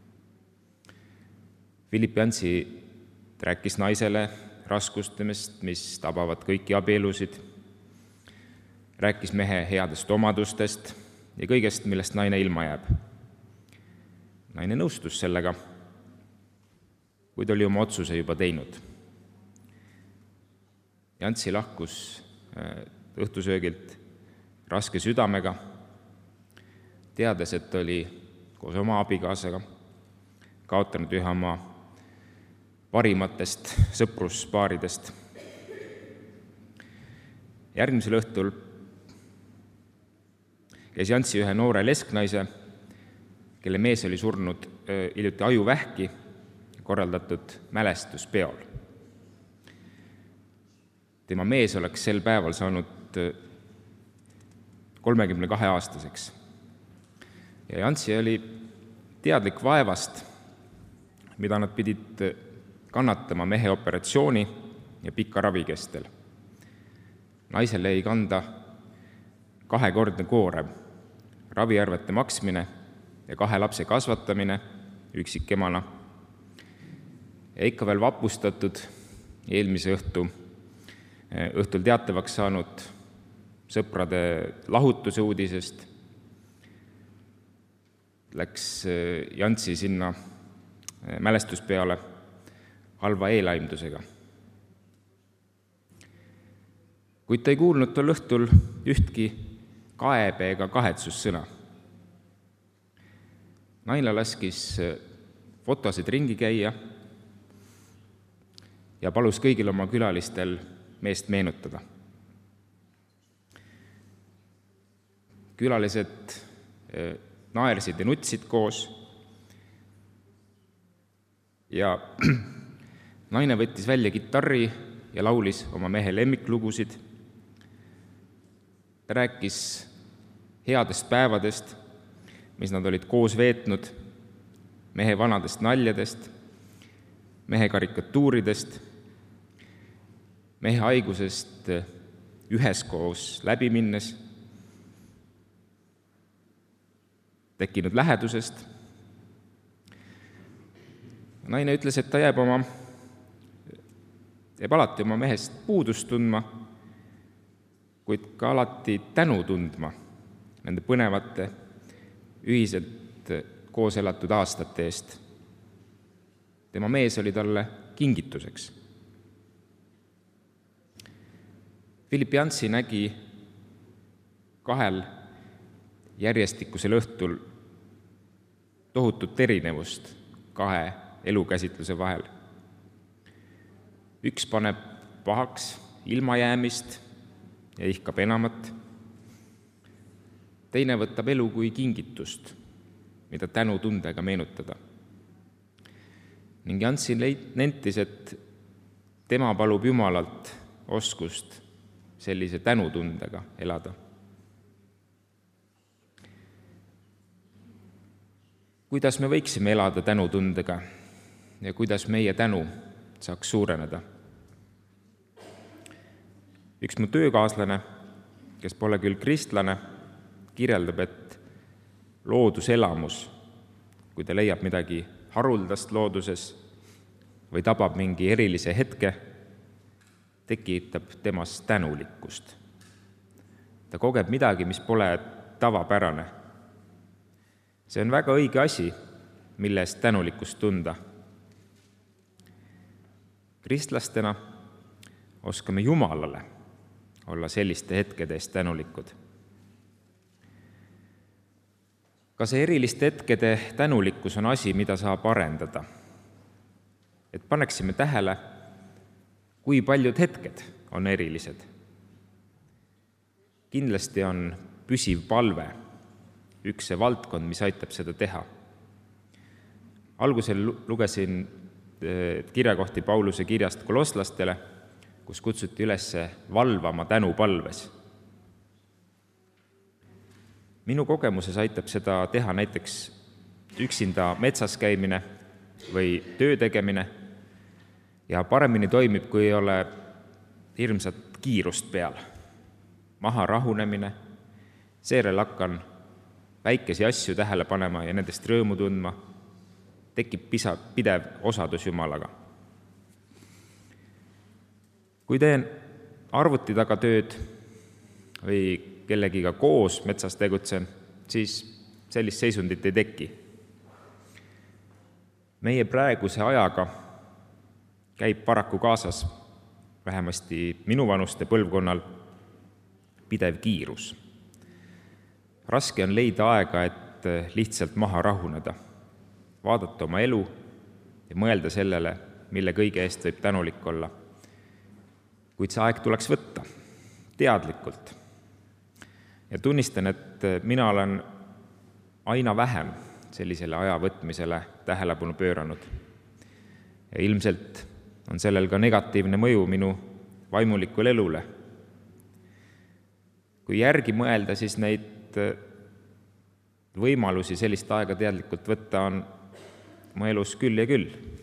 Philip Yancey rääkis naisele raskustest, mis tabavad kõiki abielusid, rääkis mehe headest omadustest ja kõigest, millest naine ilma jääb. Naine nõustus sellega, kuid oli oma otsuse juba teinud. Yancey lahkus õhtusöögilt raske südamega, teades, et oli koos oma abikaasaga, kaotanud ühe oma parimatest sõpruspaaridest. Järgmisel õhtul käis Jantsi ühe noore lesknaise, kelle mees oli surnud hiljuti ajuvähki, korraldatud mälestuspeol. Tema mees oleks sel päeval saanud kolmekümne kahe aastaseks. Ja Jantsi oli teadlik vaevast, mida nad pidid kannatama mehe operatsiooni ja pika ravi kestel. Naisele ei kanda kahekordne koorem, raviarvete maksmine ja kahe lapse kasvatamine üksikemana. Ja ikka veel vapustatud eelmise õhtu, õhtul teatavaks saanud sõprade lahutuse uudisest läks Jantsi sinna mälestuspeale halva eelaimdusega. Kuid ta ei kuulnud tol õhtul ühtki kaebe ega kahetsussõna. Naine laskis fotosid ringi käia ja palus kõigil oma külalistel meest meenutada. Külalised naersid ja nutsid koos ja naine võttis välja kitarri ja laulis oma mehe lemmiklugusid. Ta rääkis headest päevadest, mis nad olid koos veetnud, mehe vanadest naljadest, mehe karikatuuridest, mehe haigusest üheskoos läbi minnes, tekkinud lähedusest. Naine ütles, et ta jääb, oma, jääb alati oma mehest puudust tundma, kuid ka alati tänu tundma nende põnevate, ühiselt koos elatud aastate eest. Tema mees oli talle kingituseks. Philip Jantsi nägi kahel järjestikusel õhtul tohutut erinevust kahe elukäsitluse vahel. Üks paneb pahaks ilmajäämist ja ihkab enamat. Teine võtab elu kui kingitust, mida tänu tundega meenutada. Ning Jantsi nentis, et tema palub Jumalalt oskust sellise tänutundega elada. Kuidas me võiksime elada tänutundega ja kuidas meie tänu saaks suureneda? Üks mu töökaaslane, kes pole küll kristlane, kirjeldab, et looduselamus, kui ta leiab midagi haruldast looduses või tabab mingi erilise hetke, tekitab temas tänulikkust. Ta kogeb midagi, mis pole tavapärane. See on väga õige asi, mille eest tänulikkust tunda. Kristlastena oskame Jumalale olla selliste hetkede eest tänulikud. Ka see eriliste hetkede tänulikkus on asi, mida saab arendada. Et paneksime tähele, kui paljud hetked on erilised. Kindlasti on püsiv palve üks see valdkond, mis aitab seda teha. Algusel lugesin kirjakohti Pauluse kirjast kolosslastele, kus kutsuti üles valvama tänupalves. Minu kogemuses aitab seda teha näiteks üksinda metsas käimine või töö tegemine ja paremini toimib, kui ei ole hirmsat kiirust peal. Maha rahunemine, seejärel hakkan väikesi asju tähele panema ja nendest rõõmu tundma, tekib pisa, pidev osadus Jumalaga. Kui teen arvuti taga tööd või kellegiga koos metsas tegutsen, siis sellist seisundit ei teki. Meie praeguse ajaga käib paraku kaasas, vähemasti minuvanuste põlvkonnal, pidev kiirus. Raske on leida aega, et et lihtsalt maha rahuneda, vaadata oma elu ja mõelda sellele, mille kõige eest võib tänulik olla. Kuid see aeg tuleks võtta, teadlikult. Ja tunnistan, et mina olen aina vähem sellisele aja võtmisele tähelepanu pööranud. Ja ilmselt on sellel ka negatiivne mõju minu vaimulikul elule. Kui järgi mõelda, siis neid võimalusi sellist aega teadlikult võtta on mu elus küll ja küll.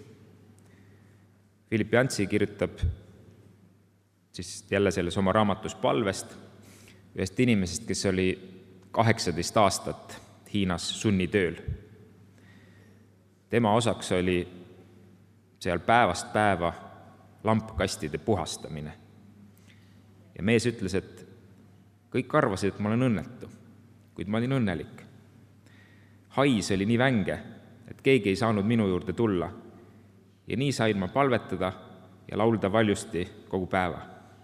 Philip Yancey kirjutab siis jälle selles oma raamatus Palvest ühest inimesest, kes oli kaheksateist aastat Hiinas sunnitööl. Tema osaks oli seal päevast päeva lampkastide puhastamine. Ja mees ütles, et kõik arvasid, et ma olen õnnetu, kuid ma olin õnnelik. Hais oli nii vänge, et keegi ei saanud minu juurde tulla. Ja nii sain ma palvetada ja laulda valjusti kogu päeva.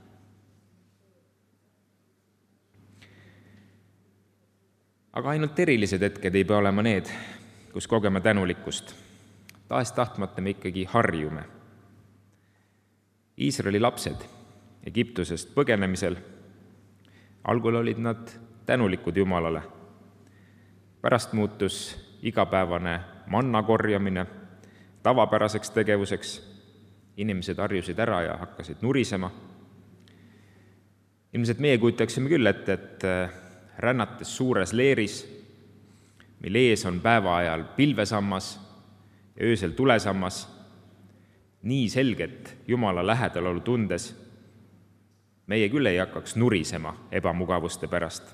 Aga ainult erilised hetked ei pea olema need, kus kogeme tänulikkust. Tahes tahtmata me ikkagi harjume. Iisraeli lapsed Egiptusest põgenemisel, algul olid nad tänulikud Jumalale. Pärast muutus igapäevane manna korjamine tavapäraseks tegevuseks. Inimesed harjusid ära ja hakkasid nurisema. Ilmselt meie kujutaksime küll ette, et rännates suures leeris, mille ees on päeva ajal pilvesammas ja öösel tulesammas, nii selget Jumala lähedalolu tundes, meie küll ei hakkaks nurisema ebamugavuste pärast.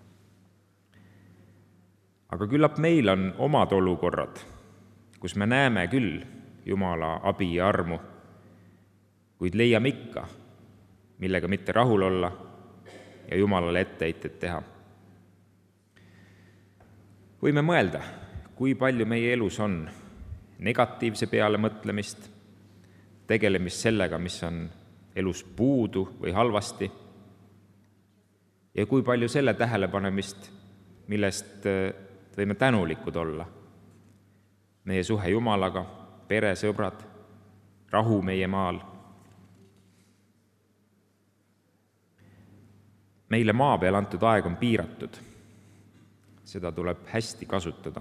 Aga küllap meil on omad olukorrad, kus me näeme küll Jumala abi ja armu, kuid leiame ikka, millega mitte rahul olla ja Jumalale etteheited teha. Võime mõelda, kui palju meie elus on negatiivse peale mõtlemist, tegelemist sellega, mis on elus puudu või halvasti, ja kui palju selle tähelepanemist, millest võime tänulikud olla. Meie suhe Jumalaga, pere, sõbrad, rahu meie maal. Meile maa peal antud aeg on piiratud. Seda tuleb hästi kasutada.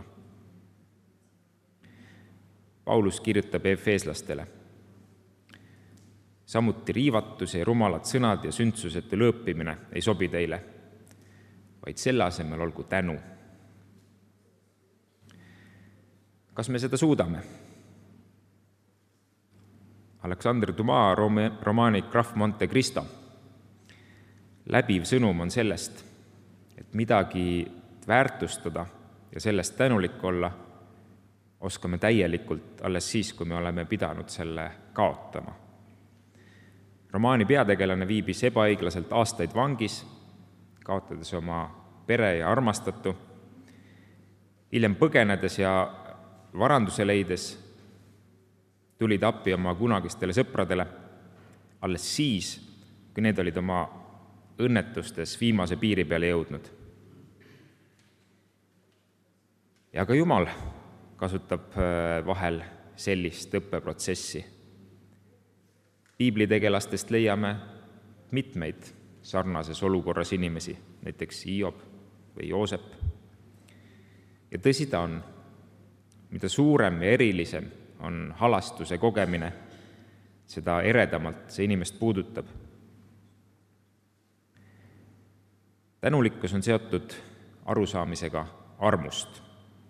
Paulus kirjutab efeeslastele. Samuti riivatus ja rumalad sõnad ja sündsusete lõõpimine ei sobi teile, vaid selle asemel olgu tänu. Kas me seda suudame? Alexander Dumas romaani Graf Monte Cristo läbiv sõnum on sellest, et midagi väärtustada ja sellest tänulik olla oskame täielikult alles siis, kui me oleme pidanud selle kaotama. Romaani peategelane viibis ebaõiglaselt aastaid vangis, kaotades oma pere ja armastatu. Hiljem põgenedes ja varanduse leides tulid appi oma kunagistele sõpradele alles siis, kui need olid oma õnnetustes viimase piiri peale jõudnud. Ja ka Jumal kasutab vahel sellist õppeprotsessi. Piiblitegelastest leiame mitmeid sarnases olukorras inimesi, näiteks Hiob või Joosep. Ja tõsi ta on, mida suurem ja erilisem on halastuse kogemine, seda eredamalt see inimest puudutab. Tänulikkus on seotud arusaamisega armust.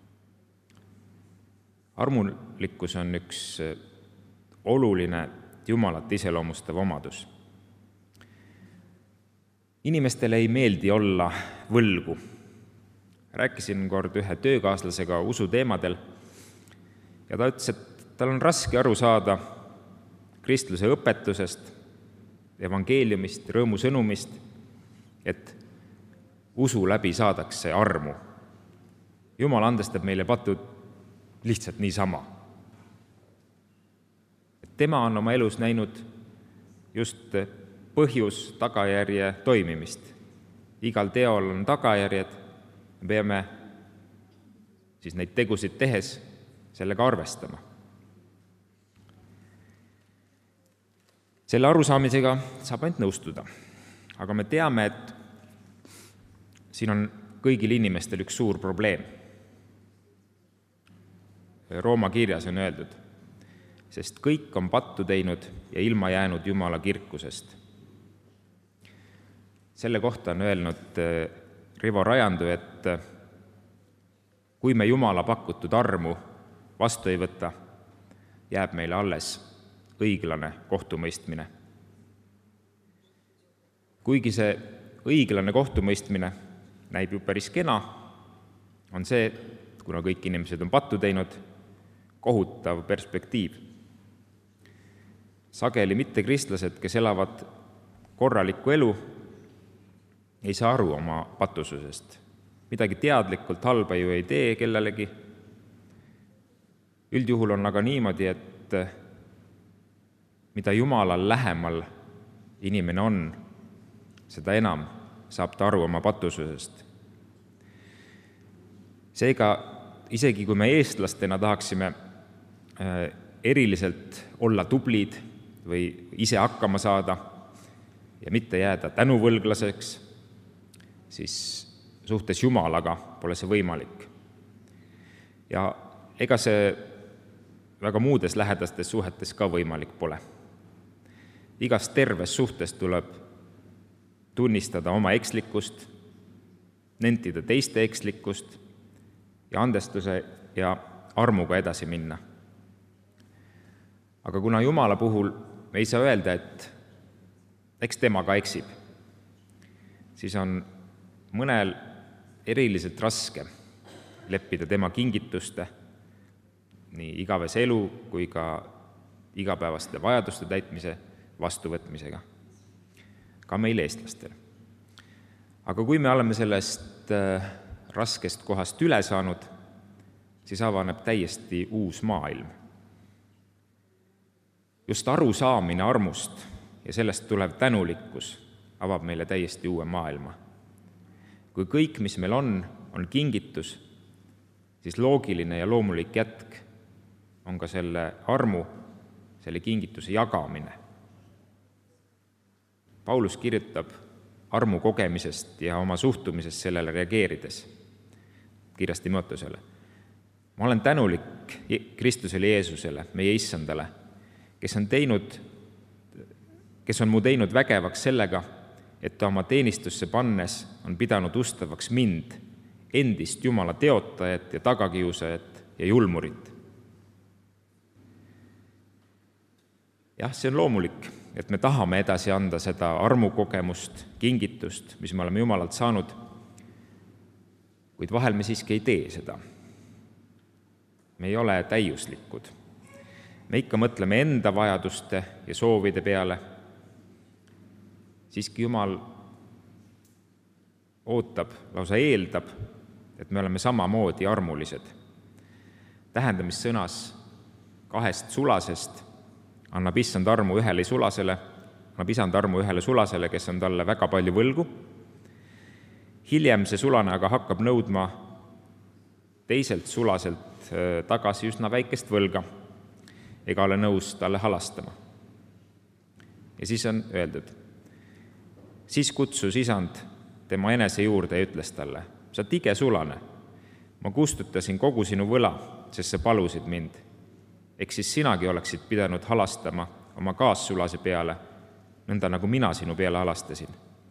Armulikkus on üks oluline Jumalat iseloomustav omadus. Inimestele ei meeldi olla võlgu. Rääkisin kord ühe töökaaslasega usu teemadel ja ta ütles, et tal on raske aru saada kristluse õpetusest, evangeeliumist, rõõmusõnumist, et usu läbi saadakse armu. Jumal andestab meile patud lihtsalt niisama. Tema on oma elus näinud just põhjus tagajärje toimimist. Igal teol on tagajärjed, me peame siis neid tegusid tehes sellega arvestama. Selle arusaamisega saab ainult nõustuda, aga me teame, et siin on kõigil inimestel üks suur probleem. Rooma kirjas on öeldud, sest kõik on pattu teinud ja ilma jäänud Jumala kirkusest. Selle kohta on öelnud Rivo Rajandu, et kui me Jumala pakutud armu vastu ei võta, jääb meile alles õiglane kohtumõistmine. Kuigi see õiglane kohtumõistmine näib ju päris kena, on see, kuna kõik inimesed on pattu teinud, kohutav perspektiiv. Sageli mittekristlased, kes elavad korralikku elu, ei saa aru oma patususest. Midagi teadlikult halba ju ei tee kellelegi. Üldjuhul on aga niimoodi, et mida Jumalal lähemal inimene on, seda enam saab ta aru oma patususest. Seega, isegi kui me eestlastena tahaksime eriliselt olla tublid või ise hakkama saada ja mitte jääda tänuvõlglaseks, siis suhtes Jumalaga pole see võimalik. Ja ega see väga muudes lähedastes suhetes ka võimalik pole. Igas terves suhtes tuleb tunnistada oma ekslikkust, nentida teiste ekslikkust ja andestuse ja armuga edasi minna. Aga kuna Jumala puhul me ei saa öelda, et eks tema ka eksib, siis on mõnel eriliselt raske leppida tema kingituste, nii igavese elu kui ka igapäevaste vajaduste täitmise vastuvõtmisega. Ka meil eestlastel. Aga kui me oleme sellest raskest kohast üle saanud, siis avaneb täiesti uus maailm. Just arusaamine armust ja sellest tulev tänulikkus avab meile täiesti uue maailma. Kui kõik, mis meil on, on kingitus, siis loogiline ja loomulik jätk on ka selle armu, selle kingituse jagamine. Paulus kirjutab armu kogemisest ja oma suhtumisest sellele reageerides kirjas Timoteusele. Ma olen tänulik Kristusele Jeesusele, meie issandale, kes on, teinud, kes on mu teinud vägevaks sellega, et ta oma teenistusse pannes on pidanud ustavaks mind, endist Jumala teotajat ja tagakiusajat ja julmurit. Jah, see on loomulik, et me tahame edasi anda seda armukogemust, kingitust, mis me oleme Jumalalt saanud, kuid vahel me siiski ei tee seda. Me ei ole täiuslikud. Me ikka mõtleme enda vajaduste ja soovide peale. Siiski Jumal ootab, lausa eeldab, et me oleme samamoodi armulised. Tähendamissõnas kahest sulasest annab issand armu ühele sulasele, annab isand armu ühele sulasele, kes on talle väga palju võlgu. Hiljem see sulane aga hakkab nõudma teiselt sulaselt tagasi üsna väikest võlga, ega ole nõus talle halastama. Ja siis on öeldud, siis kutsus isand tema enese juurde ja ütles talle, sa tige sulane, ma kustutasin kogu sinu võla, sest sa palusid mind. Eks siis sinagi oleksid pidanud halastama oma kaassulase peale, nõnda nagu mina sinu peale halastasin.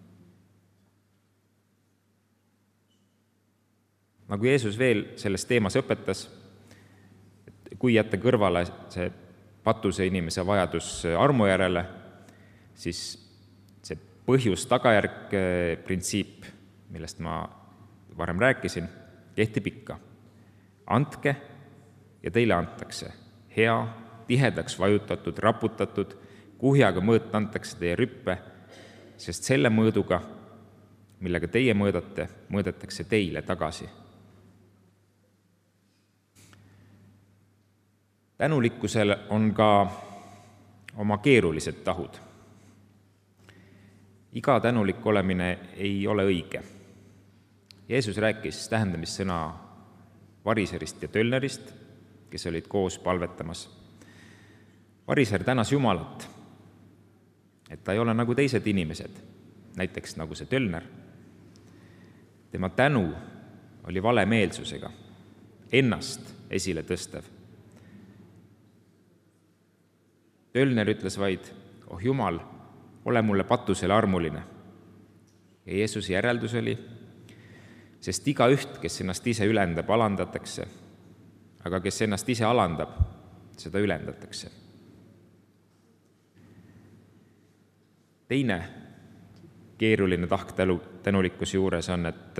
Nagu Jeesus veel selles teemas õpetas, et kui jätta kõrvale see patuse inimese vajadus armu järele, siis see põhjus-tagajärg printsiip, millest ma varem rääkisin, kehtib ikka. Andke ja teile antakse. Hea, tihedaks vajutatud, raputatud, kuhjaga mõõt antakse teie rüppe, sest selle mõõduga, millega teie mõõdate, mõõdetakse teile tagasi. Tänulikkusel on ka oma keerulised tahud. Iga tänulik olemine ei ole õige. Jeesus rääkis tähendamissõna variserist ja tölnerist, kes olid koos palvetamas. Variser tänas Jumalat, et ta ei ole nagu teised inimesed, näiteks nagu see tölner. Tema tänu oli valemeelsusega, ennast esile tõstev. Tölner ütles vaid, oh Jumal, ole mulle patusele armuline. Ja Jeesuse järeldus oli, sest iga üht, kes ennast ise ülendab, alandatakse, aga kes ennast ise alandab, seda ülendatakse. Teine keeruline tahk tänulikkuse juures on, et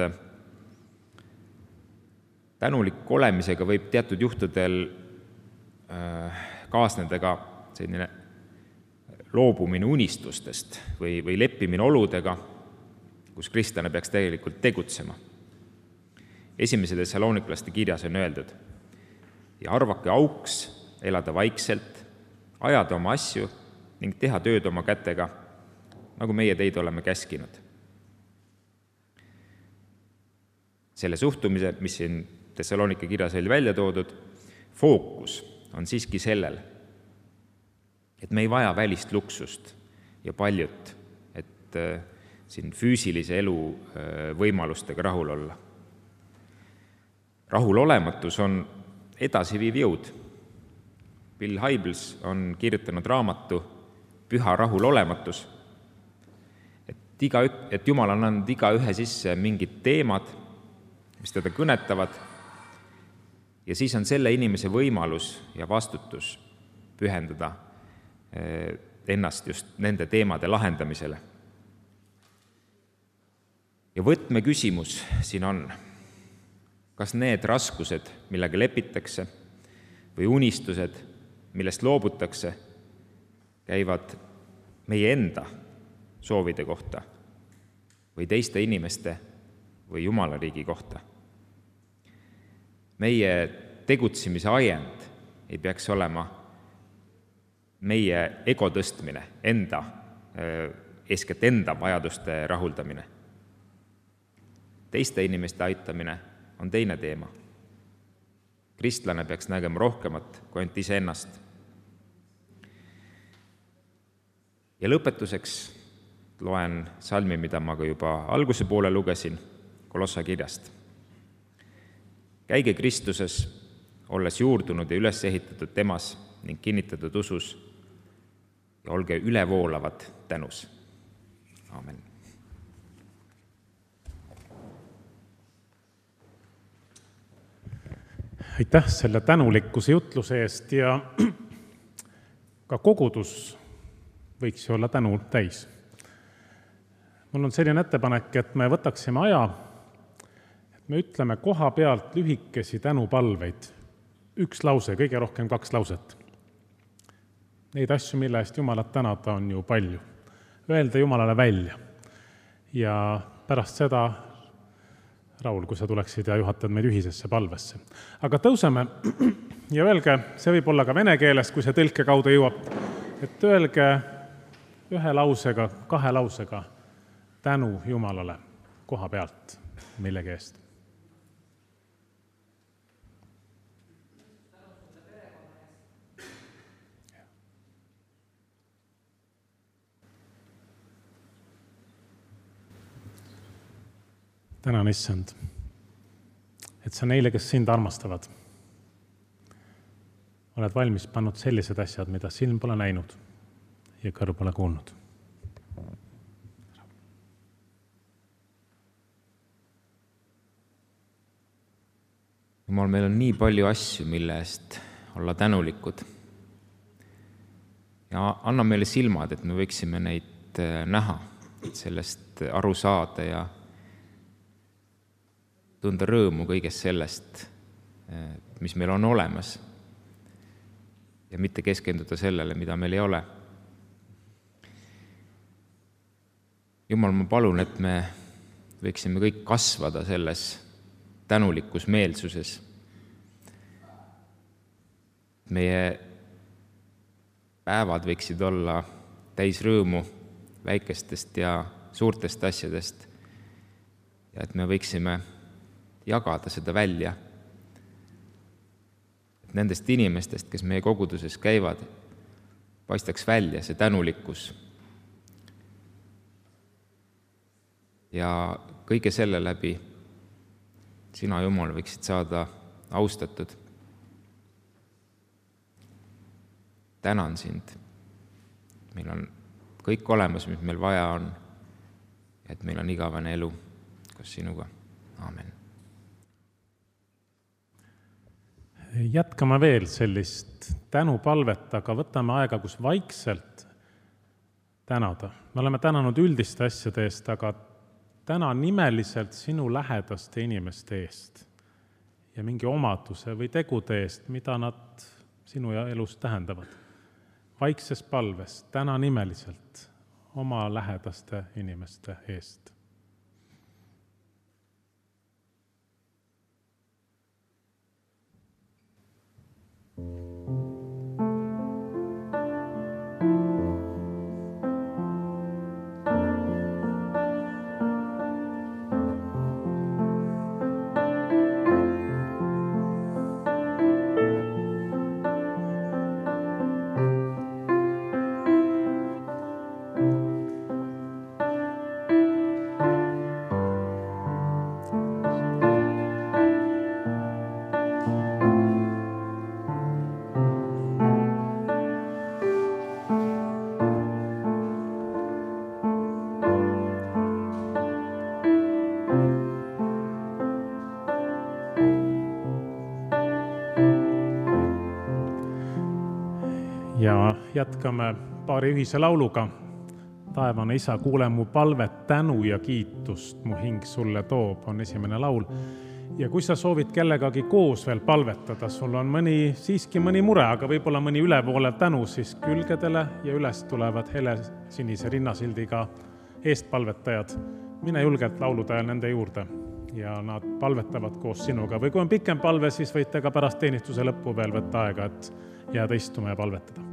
tänulik olemisega võib teatud juhtudel kaasneda ka selline loobumine unistustest või, või leppimine oludega, kus kristlane peaks tegelikult tegutsema. Esimese Thessaloniklaste kirjas on öeldud, ja arvake auks, elada vaikselt, ajada oma asju ning teha tööd oma kätega, nagu meie teid oleme käskinud. Selle suhtumise, mis siin Thessalonika kirjas oli välja toodud, fookus on siiski sellel, et me ei vaja välist luksust ja paljut, et siin füüsilise elu võimalustega rahul olla. Rahulolematus on edasiviiv jõud. Bill Hybels on kirjutanud raamatu Püha rahulolematus, et, iga, et Jumal on andnud iga ühe sisse mingid teemad, mis teda kõnetavad, ja siis on selle inimese võimalus ja vastutus pühendada ennast just nende teemade lahendamisele. Ja võtmeküsimus siin on, kas need raskused, millega lepitakse, või unistused, millest loobutakse, käivad meie enda soovide kohta või teiste inimeste või Jumala riigi kohta. Meie tegutsemise ajend ei peaks olema meie ego tõstmine, enda, eeskätt enda vajaduste rahuldamine. Teiste inimeste aitamine on teine teema. Kristlane peaks nägema rohkemat kui ainult iseennast. Ja lõpetuseks loen salmi, mida ma ka juba alguse poole lugesin Kolossa kirjast. Käige Kristuses, olles juurdunud ja üles ehitatud temas ning kinnitatud usus, ja olge ülevoolavad tänus. Aamen. Aitäh selle tänulikkuse jutluse eest ja ka kogudus võiks ju olla tänu täis. Mul on selline ettepanek, et me võtaksime aja, et me ütleme koha pealt lühikesi tänupalveid. Üks lause, kõige rohkem kaks lauset. Neid asju, mille eest Jumalat tänada, on ju palju. Öelda Jumalale välja. Ja pärast seda, Raul, kui sa tuleksid ja juhatad meid ühisesse palvesse. Aga tõuseme ja öelge, see võib olla ka vene keeles, kui see tõlke kaudu jõuab, et öelge ühe lausega, kahe lausega tänu Jumalale koha pealt millegi eest. Tänan, issand, et sa neile, kes sind armastavad, oled valmis pannud sellised asjad, mida silm pole näinud ja kõrv pole kuulnud. Jumal, meil on nii palju asju, mille eest olla tänulikud. Ja anna meile silmad, et me võiksime neid näha, sellest aru saada ja tunda rõõmu kõigest sellest, mis meil on olemas ja mitte keskenduda sellele, mida meil ei ole. Jumal, ma palun, et me võiksime kõik kasvada selles tänulikus meelsuses. Meie päevad võiksid olla täis rõõmu väikestest ja suurtest asjadest ja et me võiksime jagada seda välja et nendest inimestest, kes meie koguduses käivad, paistaks välja see tänulikkus. Ja kõige selle läbi sina, Jumal, võiksid saada austatud. Tänan sind. Meil on kõik olemas, mis meil vaja on, et meil on igavene elu koos sinuga. Aamen. Jätkame veel sellist tänupalvet, aga võtame aega, kus vaikselt tänada. Me oleme tänanud üldiste asjade eest, aga täna nimeliselt sinu lähedaste inimeste eest ja mingi omaduse või tegude eest, mida nad sinu elus tähendavad. Vaikses palves täna nimeliselt oma lähedaste inimeste eest. Ja jätkame paari ühise lauluga. Taevane isa, kuule mu palvet, tänu ja kiitust mu hing sulle toob, on esimene laul. Ja kui sa soovid kellegagi koos veel palvetada, sul on mõni, siiski mõni mure, aga võib-olla mõni ülevoolev tänu, siis külgedele ja üles tulevad hele sinise rinnasildiga eestpalvetajad. Mine julgelt lauluda nende juurde ja nad palvetavad koos sinuga. Või kui on pikem palve, siis võite ka pärast teenistuse lõppu veel võtta aega, et jääda istuma ja palvetada.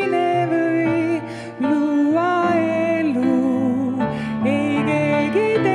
Ei keegi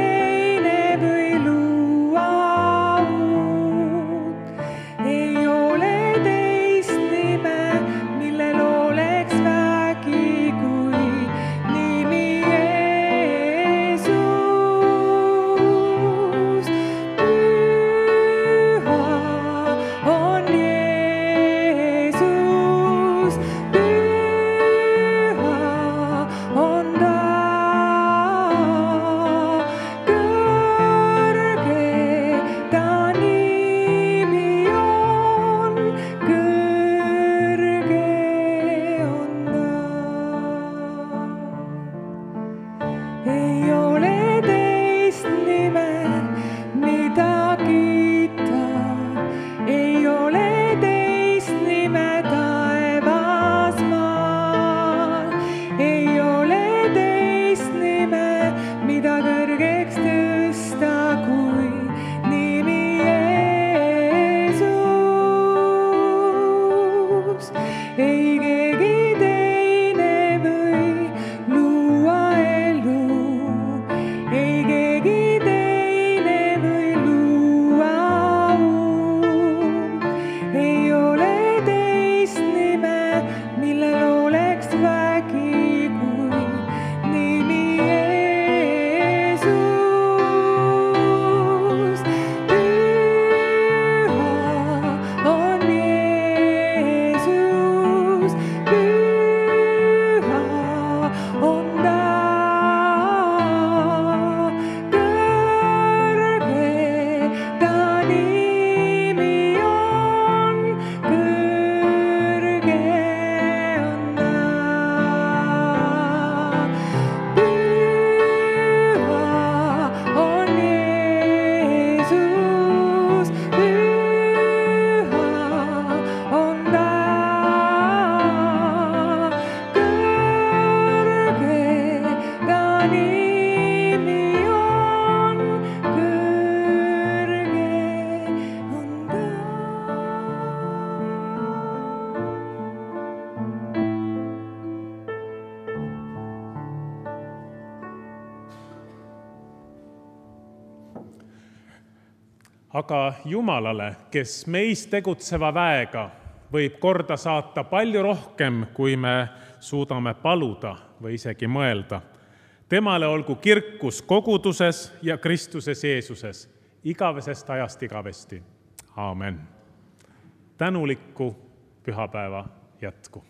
Aga Jumalale, kes meis tegutseva väega võib korda saata palju rohkem, kui me suudame paluda või isegi mõelda. Temale olgu kirkus koguduses ja Kristuses Jeesuses igavesest ajast igavesti. Aamen. Tänulikku pühapäeva jätku.